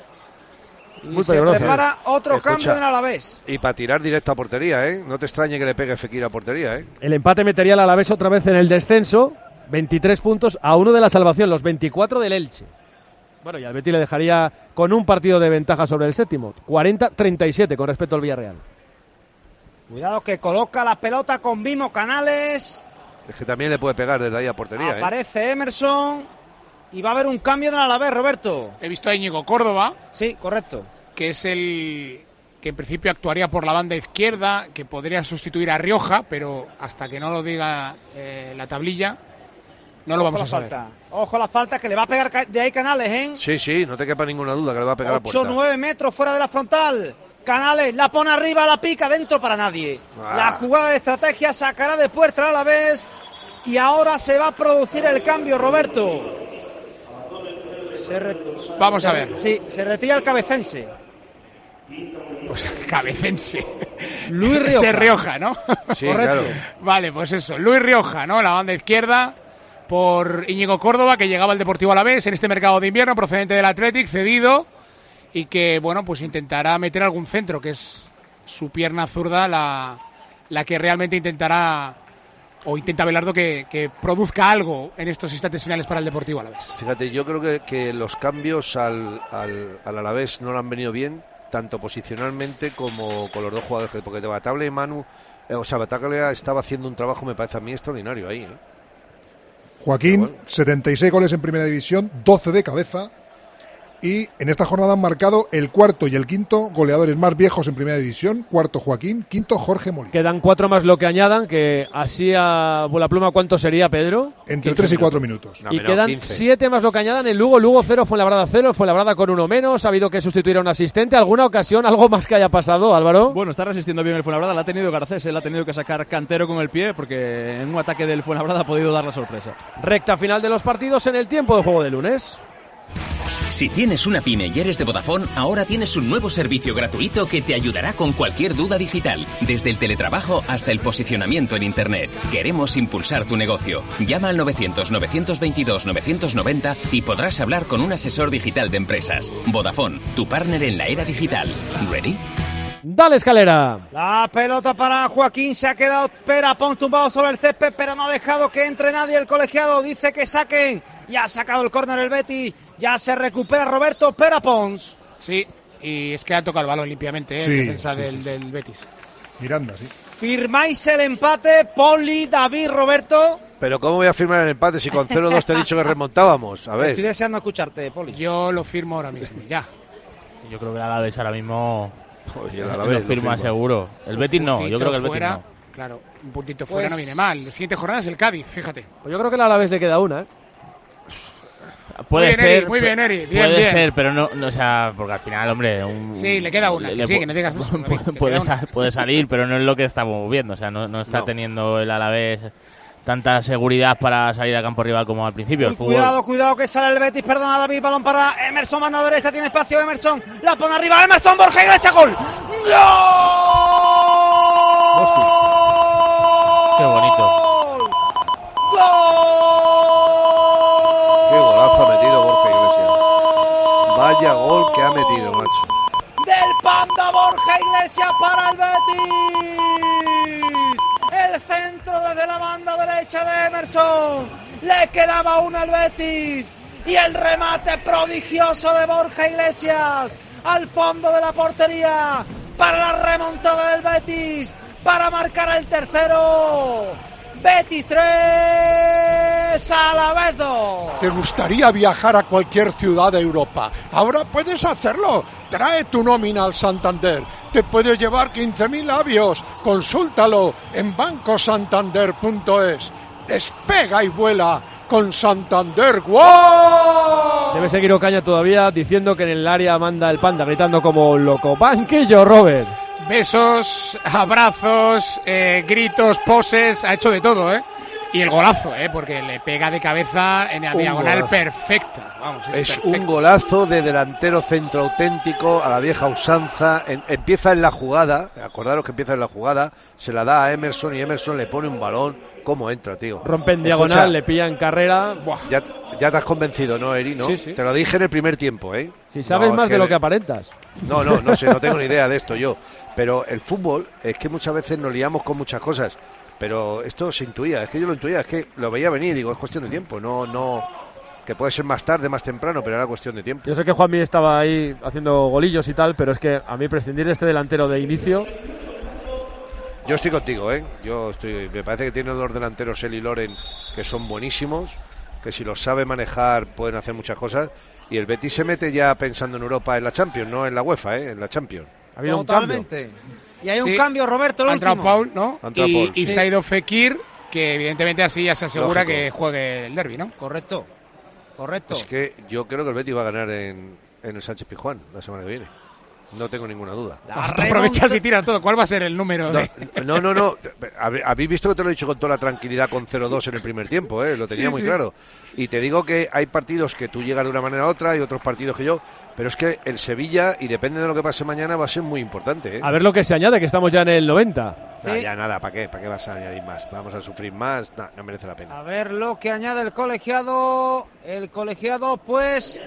Y se prepara otro cambio en Alavés. Y para tirar directo a portería, ¿eh? No te extrañe que le pegue Fekir a portería, ¿eh? El empate metería al Alavés otra vez en el descenso. 23 puntos a 1 de la salvación, los 24 del Elche. Bueno, y al Betis le dejaría con un partido de ventaja sobre el séptimo. 40-37 con respecto al Villarreal. Cuidado que coloca la pelota con Vimo Canales. Es que también le puede pegar desde ahí a portería, Aparece Emerson y va a haber un cambio en el Alavés, Roberto. He visto a Íñigo Córdoba. Sí, correcto. Que es el que en principio actuaría por la banda izquierda, que podría sustituir a Rioja, pero hasta que no lo diga la tablilla, no lo vamos a saber. Ojo a la falta, que le va a pegar de ahí Canales, ¿eh? Sí, no te quepa ninguna duda que le va a pegar a puerta. 8-9 metros fuera de la frontal. Canales la pone arriba, la pica, dentro para nadie. La jugada de estrategia sacará de puerta a la vez. Y ahora se va a producir el cambio, Roberto. Vamos a ver. Sí, se retira el cabecense. Pues cabecense. Luis Rioja. Ese Rioja, ¿no? Sí, claro. Vale, pues eso. Luis Rioja, ¿no? La banda izquierda por Íñigo Córdoba, que llegaba al Deportivo Alavés en este mercado de invierno, procedente del Athletic, cedido, y que, bueno, pues intentará meter algún centro, que es su pierna zurda la que realmente intenta Abelardo que produzca algo en estos instantes finales para el Deportivo Alavés. Fíjate, yo creo que los cambios al Alavés no le han venido bien, tanto posicionalmente como con los dos jugadores, porque Bataglia y Manu, Bataglia estaba haciendo un trabajo, me parece a mí, extraordinario ahí, ¿eh? Joaquín, 76 goles en Primera División, 12 de cabeza. Y en esta jornada han marcado el cuarto y el quinto goleadores más viejos en Primera División. Cuarto Joaquín, quinto Jorge Molina. Quedan 4 más lo que añadan, que así a bola pluma, ¿cuánto sería, Pedro? Entre 3 y 4 minutos. Y quedan 15. 7 más lo que añadan. El Lugo 0, Fuenlabrada 0, Fuenlabrada con 1 menos. Ha habido que sustituir a un asistente. ¿Alguna ocasión, algo más que haya pasado, Álvaro? Bueno, está resistiendo bien el Fuenlabrada. La ha tenido Garcés, él ha tenido que sacar Cantero con el pie, porque en un ataque del Fuenlabrada ha podido dar la sorpresa. Recta final de los partidos en el tiempo de juego de lunes. Si tienes una pyme y eres de Vodafone, ahora tienes un nuevo servicio gratuito que te ayudará con cualquier duda digital, desde el teletrabajo hasta el posicionamiento en Internet. Queremos impulsar tu negocio. Llama al 900-922-990 y podrás hablar con un asesor digital de empresas. Vodafone, tu partner en la era digital. ¿Ready? Dale, Escalera. La pelota para Joaquín, se ha quedado Perapons tumbado sobre el césped, pero no ha dejado que entre nadie. El colegiado dice que saquen. Ya ha sacado el córner el Betis, ya se recupera Roberto Perapons. Sí, y es que ha tocado el balón limpiamente, sí, en defensa del Betis. Miranda, sí. ¿Firmáis el empate, Poli, David, Roberto? Pero ¿cómo voy a firmar el empate si con 0-2 te he dicho que remontábamos? A ver. Estoy deseando escucharte, Poli. Yo lo firmo ahora mismo, ya. Yo creo que el Alavés ahora mismo el lo firma seguro. El Betis no, yo creo que el Betis no. Claro, un puntito fuera no viene mal. La siguiente jornada es el Cádiz, fíjate. Pues yo creo que al Alavés le queda una, ¿eh? Puede ser, muy bien, Eri. Bien, puede bien. ser, pero no, o sea, porque al final, hombre, sí, le queda una. Sí, que no digas eso. Puede salir, pero no es lo que estamos viendo. O sea, no está teniendo el Alavés tanta seguridad para salir a campo rival como al principio. El fútbol... Cuidado que sale el Betis, perdona David, balón para Emerson, mano derecha, tiene espacio Emerson, la pone arriba Emerson, Borja Iglesias, gol. ¡Gol! Qué bonito. Qué golazo ha metido Borja Iglesias. Vaya gol que ha metido, macho. Del Manda Borja Iglesias para el Betis. El centro desde la banda derecha de Emerson. Le quedaba uno al Betis. Y el remate prodigioso de Borja Iglesias al fondo de la portería para la remontada del Betis, para marcar el tercero. Betis 3, Alavés 2. ¿Te gustaría viajar a cualquier ciudad de Europa? Ahora puedes hacerlo. Trae tu nómina al Santander. Te puede llevar 15.000 avios. Consúltalo en bancosantander.es. Despega y vuela con Santander. ¡Wow! Debe seguir Ocaña todavía diciendo que en el área manda el Panda, gritando como loco. Banquillo, Robert. Besos, abrazos, gritos, poses, ha hecho de todo, ¿eh? Y el golazo, porque le pega de cabeza en la diagonal perfecta. Vamos, es perfecto. Un golazo de delantero centro auténtico, a la vieja usanza. Empieza en la jugada, acordaros que empieza en la jugada, se la da a Emerson y Emerson le pone un balón. ¿Cómo entra, tío? Rompe en diagonal, le pilla en carrera. Ya te has convencido, ¿no, Eri? ¿No? Sí, sí. Te lo dije en el primer tiempo, ¿eh? Si sabes más de lo que aparentas. No sé, no tengo ni idea de esto yo. Pero el fútbol es que muchas veces nos liamos con muchas cosas. Pero esto se intuía, es que yo lo intuía, es que lo veía venir, digo, es cuestión de tiempo, no que puede ser más tarde, más temprano, pero era cuestión de tiempo. Yo sé que Juanmi estaba ahí haciendo golillos y tal, pero es que a mí prescindir de este delantero de inicio... Yo estoy contigo, me parece que tiene dos delanteros, él y Loren, que son buenísimos, que si los sabe manejar pueden hacer muchas cosas, y el Betis se mete ya pensando en Europa, en la Champions, no en la UEFA, en la Champions. Ha habido Totalmente. un cambio. Y hay un cambio, Roberto, el último. Paul, ¿no? Y sí. se ha ido Fekir, que evidentemente así ya se asegura Lógico. que juegue el derbi, ¿no? Correcto. Es que yo creo que el Betis va a ganar en el Sánchez Pizjuán la semana que viene. No tengo ninguna duda. Aprovechas y tiras todo. ¿Cuál va a ser el número? No. Habéis visto que te lo he dicho con toda la tranquilidad con 0-2 en el primer tiempo, lo tenía muy claro. Y te digo que hay partidos que tú llegas de una manera a otra y otros partidos que yo. Pero es que el Sevilla, y depende de lo que pase mañana, va a ser muy importante. A ver lo que se añade, que estamos ya en el 90. Sí. Ya nada, ¿para qué? ¿Para qué vas a añadir más? ¿Vamos a sufrir más? No merece la pena. A ver lo que añade el colegiado. El colegiado, pues...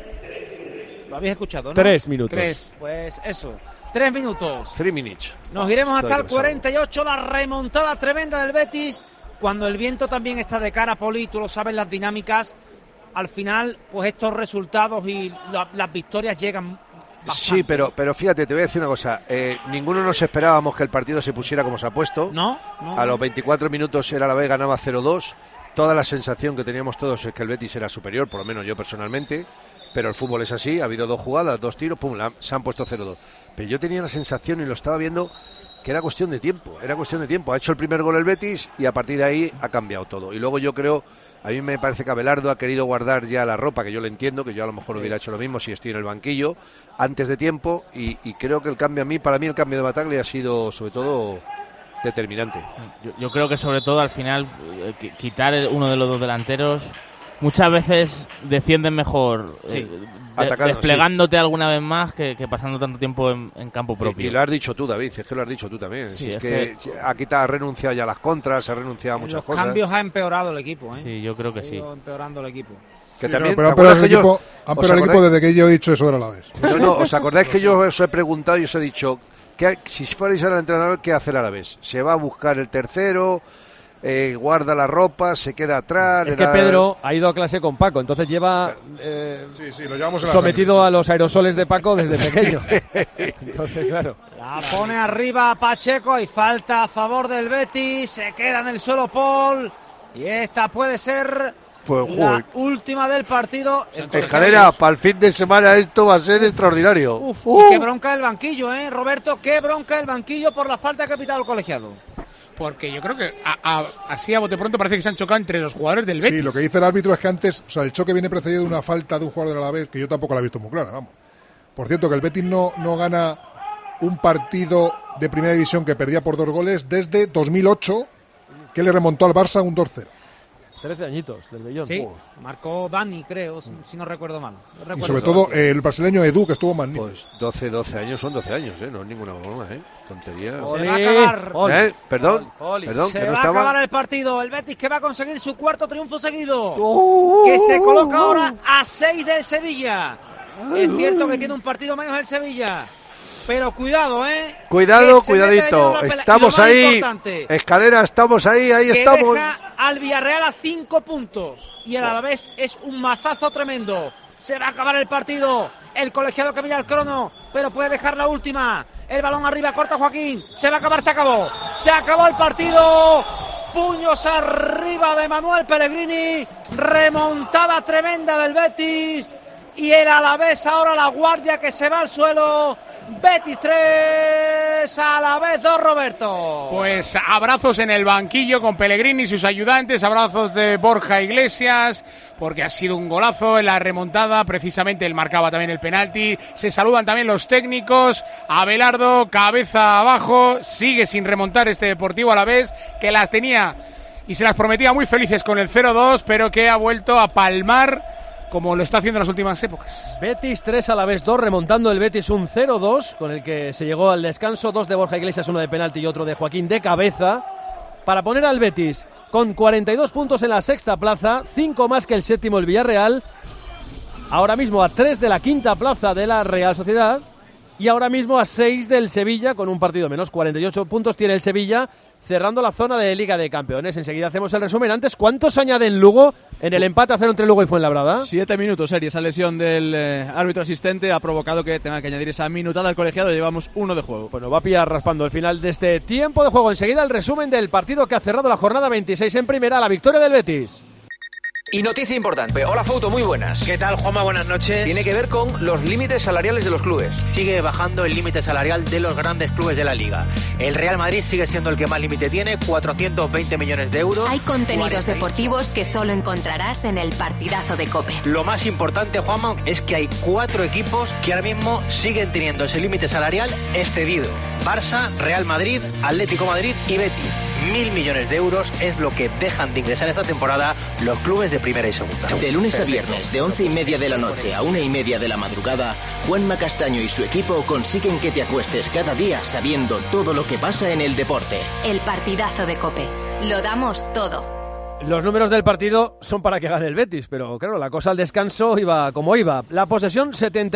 Lo habéis escuchado, ¿no? 3 minutos. Pues eso, 3 minutos. 3 minutes. Nos iremos hasta el 48, la remontada tremenda del Betis. Cuando el viento también está de cara, Poli, tú lo sabes, las dinámicas. Al final, pues estos resultados y las victorias llegan bastante. Sí, pero fíjate, te voy a decir una cosa. Ninguno nos esperábamos que el partido se pusiera como se ha puesto. No. A los 24 minutos el Alavés ganaba 0-2. Toda la sensación que teníamos todos es que el Betis era superior, por lo menos yo personalmente. Pero el fútbol es así, ha habido 2 jugadas, 2 tiros, pum, se han puesto 0-2. Pero yo tenía la sensación y lo estaba viendo que era cuestión de tiempo, Ha hecho el primer gol el Betis y a partir de ahí ha cambiado todo. Y luego yo creo, a mí me parece que Abelardo ha querido guardar ya la ropa, que yo lo entiendo, que yo a lo mejor hubiera hecho lo mismo si estoy en el banquillo, antes de tiempo, y creo que para mí el cambio de Bataglia ha sido sobre todo determinante. Yo creo que sobre todo al final quitar uno de los dos delanteros... Muchas veces defienden mejor desplegándote alguna vez más que pasando tanto tiempo en campo propio. Y lo has dicho tú, David, es que lo has dicho tú también. Sí, es que ha renunciado ya a las contras, ha renunciado a muchas cosas. Los cambios ha empeorado el equipo, Sí, yo creo que sí. Empeorando el equipo. Que también, pero han empeorado el equipo desde que yo he dicho eso de Alavés. No, ¿os acordáis que yo os he preguntado y os he dicho que si fuerais al entrenador, qué hace el Alavés? ¿Se va a buscar el tercero? Guarda la ropa, se queda atrás. Es que Pedro ha ido a clase con Paco, entonces lleva lo llevamos en sometido a los aerosoles de Paco desde pequeño. Entonces, claro. La pone arriba Pacheco y falta a favor del Betis. Se queda en el suelo Paul. Y esta puede ser la última del partido. Escalera, para el fin de semana esto va a ser extraordinario. Y qué bronca el banquillo, Roberto, qué bronca el banquillo por la falta que ha pitado el colegiado. Porque yo creo que así a bote pronto parece que se han chocado entre los jugadores del Betis. Sí, lo que dice el árbitro es que antes, el choque viene precedido de una falta de un jugador del Alavés, que yo tampoco la he visto muy clara, vamos. Por cierto, que el Betis no gana un partido de primera división que perdía por 2 goles desde 2008, que le remontó al Barça un 2-0. 13 añitos del Bellón. Sí, marcó Dani, creo, si no recuerdo mal. Y sobre todo el brasileño Edu, que estuvo magnífico. Pues 12 años son 12 años, no es ninguna broma, tontería. Se va a acabar. Perdón, se va a acabar el partido. El Betis que va a conseguir su 4º triunfo seguido. Que se coloca ahora a 6 del Sevilla. Es cierto que tiene un partido menos el Sevilla. Pero cuidado, Cuidadito. Estamos ahí. Escalera, estamos ahí estamos. Deja al Villarreal a 5 puntos. Y el Alavés es un mazazo tremendo. Se va a acabar el partido. El colegiado que mira el crono, pero puede dejar la última. El balón arriba, corta Joaquín. Se va a acabar, se acabó. Se acabó el partido. Puños arriba de Manuel Pellegrini. Remontada tremenda del Betis. Y el Alavés ahora la guardia que se va al suelo. Betis 3, Alavés 2, Roberto. Pues abrazos en el banquillo con Pellegrini y sus ayudantes, abrazos de Borja Iglesias, porque ha sido un golazo en la remontada, precisamente él marcaba también el penalti. Se saludan también los técnicos. Abelardo, cabeza abajo, sigue sin remontar este Deportivo Alavés, que las tenía y se las prometía muy felices con el 0-2, pero que ha vuelto a palmar como lo está haciendo en las últimas épocas. Betis 3, Alavés 2, remontando el Betis un 0-2, con el que se llegó al descanso, 2 de Borja Iglesias, 1 de penalti y otro de Joaquín de cabeza, para poner al Betis con 42 puntos en la sexta plaza, 5 más que el séptimo, el Villarreal, ahora mismo a 3 de la quinta plaza de la Real Sociedad, y ahora mismo a 6 del Sevilla, con un partido menos. 48 puntos tiene el Sevilla, cerrando la zona de Liga de Campeones. Enseguida hacemos el resumen. Antes, ¿cuántos añade en Lugo en el empate a 0 entre Lugo y Fuenlabrada? 7 minutos, Eri. Esa lesión del árbitro asistente ha provocado que tenga que añadir esa minutada al colegiado. Llevamos 1 de juego. Bueno, va a pillar raspando el final de este tiempo de juego. Enseguida el resumen del partido que ha cerrado la jornada 26 en primera, la victoria del Betis. Y noticia importante. Hola, Fauto, muy buenas. ¿Qué tal, Juanma? Buenas noches. Tiene que ver con los límites salariales de los clubes. Sigue bajando el límite salarial de los grandes clubes de la Liga. El Real Madrid sigue siendo el que más límite tiene, 420 millones de euros. Hay contenidos deportivos que solo encontrarás en el partidazo de COPE. Lo más importante, Juanma, es que hay 4 equipos que ahora mismo siguen teniendo ese límite salarial excedido. Barça, Real Madrid, Atlético Madrid y Betis. 1.000 millones de euros es lo que dejan de ingresar esta temporada los clubes de primera y segunda. De lunes a viernes, de 11:30 de la noche a 1:30 de la madrugada, Juanma Castaño y su equipo consiguen que te acuestes cada día sabiendo todo lo que pasa en el deporte. El partidazo de COPE. Lo damos todo. Los números del partido son para que gane el Betis, pero claro, la cosa al descanso iba como iba. La posesión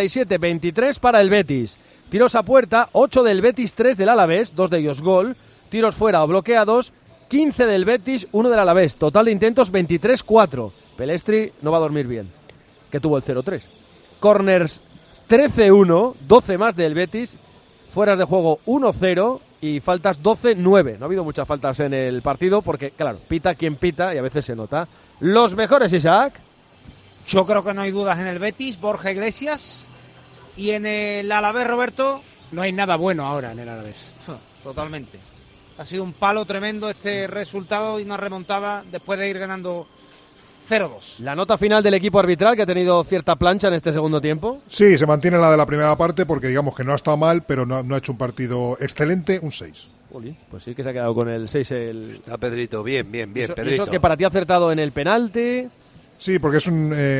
77-23 para el Betis. Tiros a puerta, 8 del Betis, 3 del Alavés, 2 de ellos gol. Tiros fuera o bloqueados, 15 del Betis, 1 del Alavés. Total de intentos 23-4. Pelestri no va a dormir bien, que tuvo el 0-3. Corners 13-1, 12 más del Betis. Fueras de juego 1-0 y faltas 12-9. No ha habido muchas faltas en el partido porque, claro, pita quien pita y a veces se nota. Los mejores, Isaac. Yo creo que no hay dudas en el Betis, Borja Iglesias. Y en el Alavés, Roberto. No hay nada bueno ahora en el Alavés. Totalmente. Ha sido un palo tremendo este resultado y una remontada después de ir ganando 0-2. La nota final del equipo arbitral, que ha tenido cierta plancha en este segundo tiempo. Sí, se mantiene la de la primera parte porque digamos que no ha estado mal, pero no ha hecho un partido excelente, un 6. Pues sí que se ha quedado con el 6 A Pedrito, bien, Pedrito. Eso que para ti ha acertado en el penalti. Sí, porque es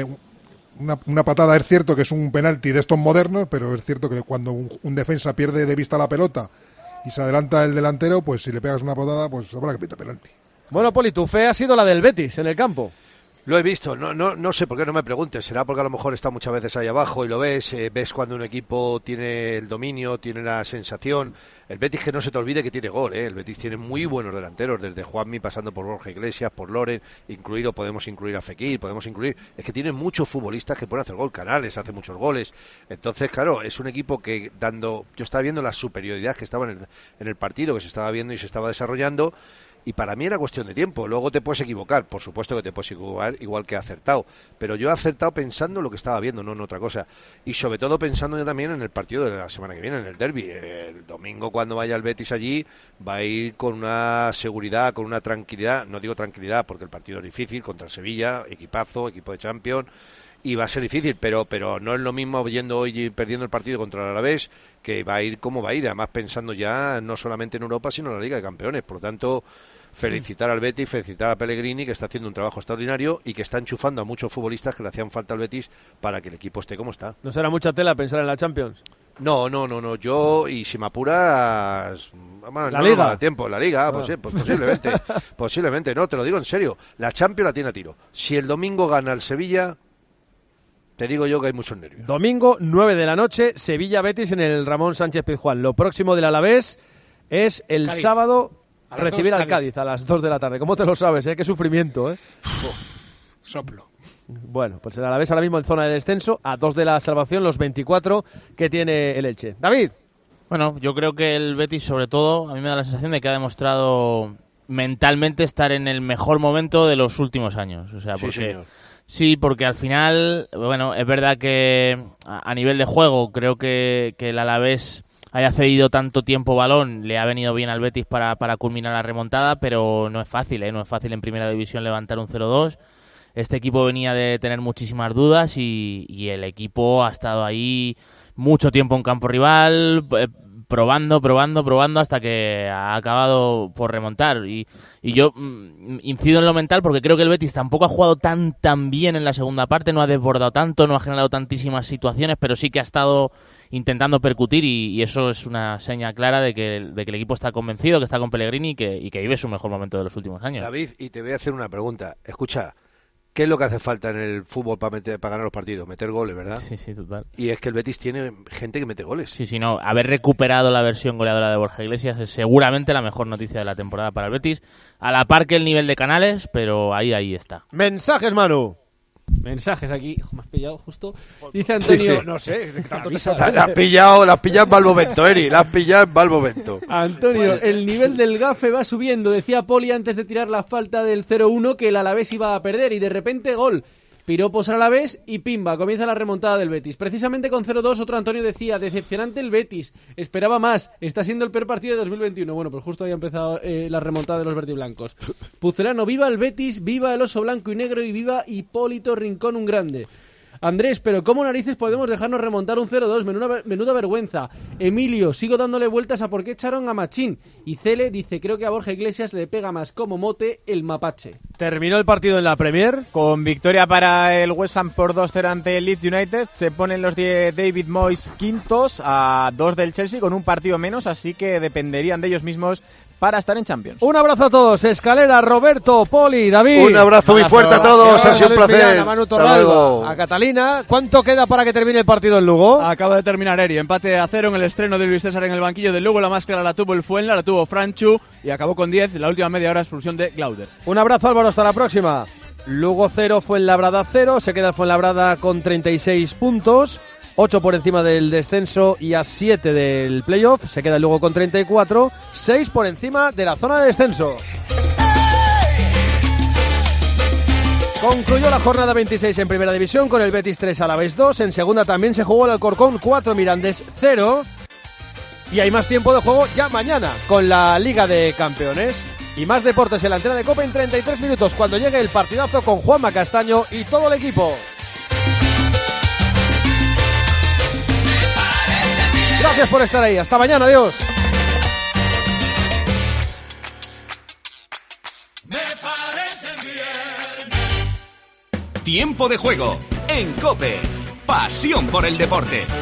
una patada. Es cierto que es un penalti de estos modernos, pero es cierto que cuando un defensa pierde de vista la pelota y se adelanta el delantero, pues si le pegas una patada, pues habrá que pita penalti. Bueno, Poli, tu fe ha sido la del Betis en el campo. Lo he visto, no sé por qué, no me preguntes, será porque a lo mejor está muchas veces ahí abajo y lo ves cuando un equipo tiene el dominio, tiene la sensación. El Betis, que no se te olvide que tiene gol, el Betis tiene muy buenos delanteros, desde Juanmi pasando por Borja Iglesias, por Loren, podemos incluir a Fekir, es que tiene muchos futbolistas que pueden hacer gol. Canales hace muchos goles, entonces claro, es un equipo que yo estaba viendo la superioridad que estaba en el partido, que se estaba viendo y se estaba desarrollando. Y para mí era cuestión de tiempo. Luego te puedes equivocar, por supuesto que te puedes equivocar, igual que he acertado. Pero yo he acertado pensando en lo que estaba viendo, no en otra cosa. Y sobre todo pensando yo también en el partido de la semana que viene, en el derbi. El domingo, cuando vaya el Betis allí, va a ir con una seguridad, con una tranquilidad. No digo tranquilidad porque el partido es difícil, contra el Sevilla, equipazo, equipo de Champions. Y va a ser difícil, pero no es lo mismo yendo hoy y perdiendo el partido contra el Alavés, que va a ir como va a ir, además pensando ya no solamente en Europa, sino en la Liga de Campeones. Por lo tanto, felicitar al Betis, felicitar a Pellegrini, que está haciendo un trabajo extraordinario y que está enchufando a muchos futbolistas que le hacían falta al Betis para que el equipo esté como está. ¿No será mucha tela pensar en la Champions? No, yo, y si me apuras, la Liga. La Liga, pues posiblemente, no, te lo digo en serio, la Champions la tiene a tiro. Si el domingo gana el Sevilla, te digo yo que hay muchos nervios. Domingo, 9 de la noche, Sevilla-Betis en el Ramón Sánchez Pizjuán. Lo próximo del Alavés es el Cádiz. sábado recibir al Cádiz. Cádiz a las 2 de la tarde. ¿Cómo te lo sabes? Qué sufrimiento, Soplo. Bueno, pues el Alavés ahora mismo en zona de descenso, a 2 de la salvación, los 24 que tiene el Elche. David. Bueno, yo creo que el Betis, sobre todo, a mí me da la sensación de que ha demostrado mentalmente estar en el mejor momento de los últimos años. O sea, porque al final, bueno, es verdad que a nivel de juego creo que el Alavés haya cedido tanto tiempo balón, le ha venido bien al Betis para culminar la remontada, pero no es fácil, no es fácil en primera división levantar un 0-2. Este equipo venía de tener muchísimas dudas y el equipo ha estado ahí mucho tiempo en campo rival, probando hasta que ha acabado por remontar. Y yo incido en lo mental porque creo que el Betis tampoco ha jugado tan bien en la segunda parte, no ha desbordado tanto, no ha generado tantísimas situaciones, pero sí que ha estado intentando percutir y eso es una seña clara de que el equipo está convencido, que está con Pellegrini y que vive su mejor momento de los últimos años. David, y te voy a hacer una pregunta. Escucha, ¿qué es lo que hace falta en el fútbol para ganar los partidos? Meter goles, ¿verdad? Sí, total. Y es que el Betis tiene gente que mete goles. Sí, no. Haber recuperado la versión goleadora de Borja Iglesias es seguramente la mejor noticia de la temporada para el Betis. A la par que el nivel de Canales, pero ahí está. Mensajes, Manu. Mensajes aquí. Me has pillado justo. Dice Antonio. Sí, no sé. Tanto te la has pillado en Balbovento, Eri. La has pillado en Balbovento. Antonio, el nivel del gafe va subiendo. Decía Poli antes de tirar la falta del 0-1 que el Alavés iba a perder y de repente gol. Piropos al Alavés y pimba, comienza la remontada del Betis. Precisamente con 0-2 otro Antonio decía, decepcionante el Betis, esperaba más, está siendo el peor partido de 2021. Bueno, pues justo había empezado la remontada de los verdiblancos. Pucelano, viva el Betis, viva el oso blanco y negro y viva Hipólito Rincón, un grande. Andrés, pero ¿cómo narices podemos dejarnos remontar un 0-2? Menuda vergüenza. Emilio, sigo dándole vueltas a por qué echaron a Machín. Y Cele dice, creo que a Borja Iglesias le pega más como mote el mapache. Terminó el partido en la Premier. Con victoria para el West Ham por 2-0 ante el Leeds United. Se ponen los de David Moyes quintos a 2 del Chelsea con un partido menos, así que dependerían de ellos mismos para estar en Champions. Un abrazo a todos. Escalera, Roberto, Poli, David. Un abrazo muy fuerte a todos. Ha sido un placer. A Manu Torralba, a Catalina. ¿Cuánto queda para que termine el partido en Lugo? Acaba de terminar, Eri. Empate a 0 en el estreno de Luis César en el banquillo del Lugo. La más clara la tuvo el Fuenla, la tuvo Franchu y acabó con 10. La última media hora expulsión de Glauder. Un abrazo, Álvaro. Hasta la próxima. Lugo 0, Fuenlabrada 0. Se queda el Fuenlabrada con 36 puntos. 8 por encima del descenso y a 7 del playoff. Se queda el Lugo con 34. 6 por encima de la zona de descenso. Concluyó la jornada 26 en Primera División con el Betis 3, Alavés 2. En Segunda también se jugó el Alcorcón 4, Mirandés 0. Y hay más tiempo de juego ya mañana con la Liga de Campeones. Y más deportes en la antena de Copa en 33 minutos cuando llegue el partidazo con Juanma Castaño y todo el equipo. Gracias por estar ahí. Hasta mañana. Adiós. Tiempo de juego en COPE. Pasión por el deporte.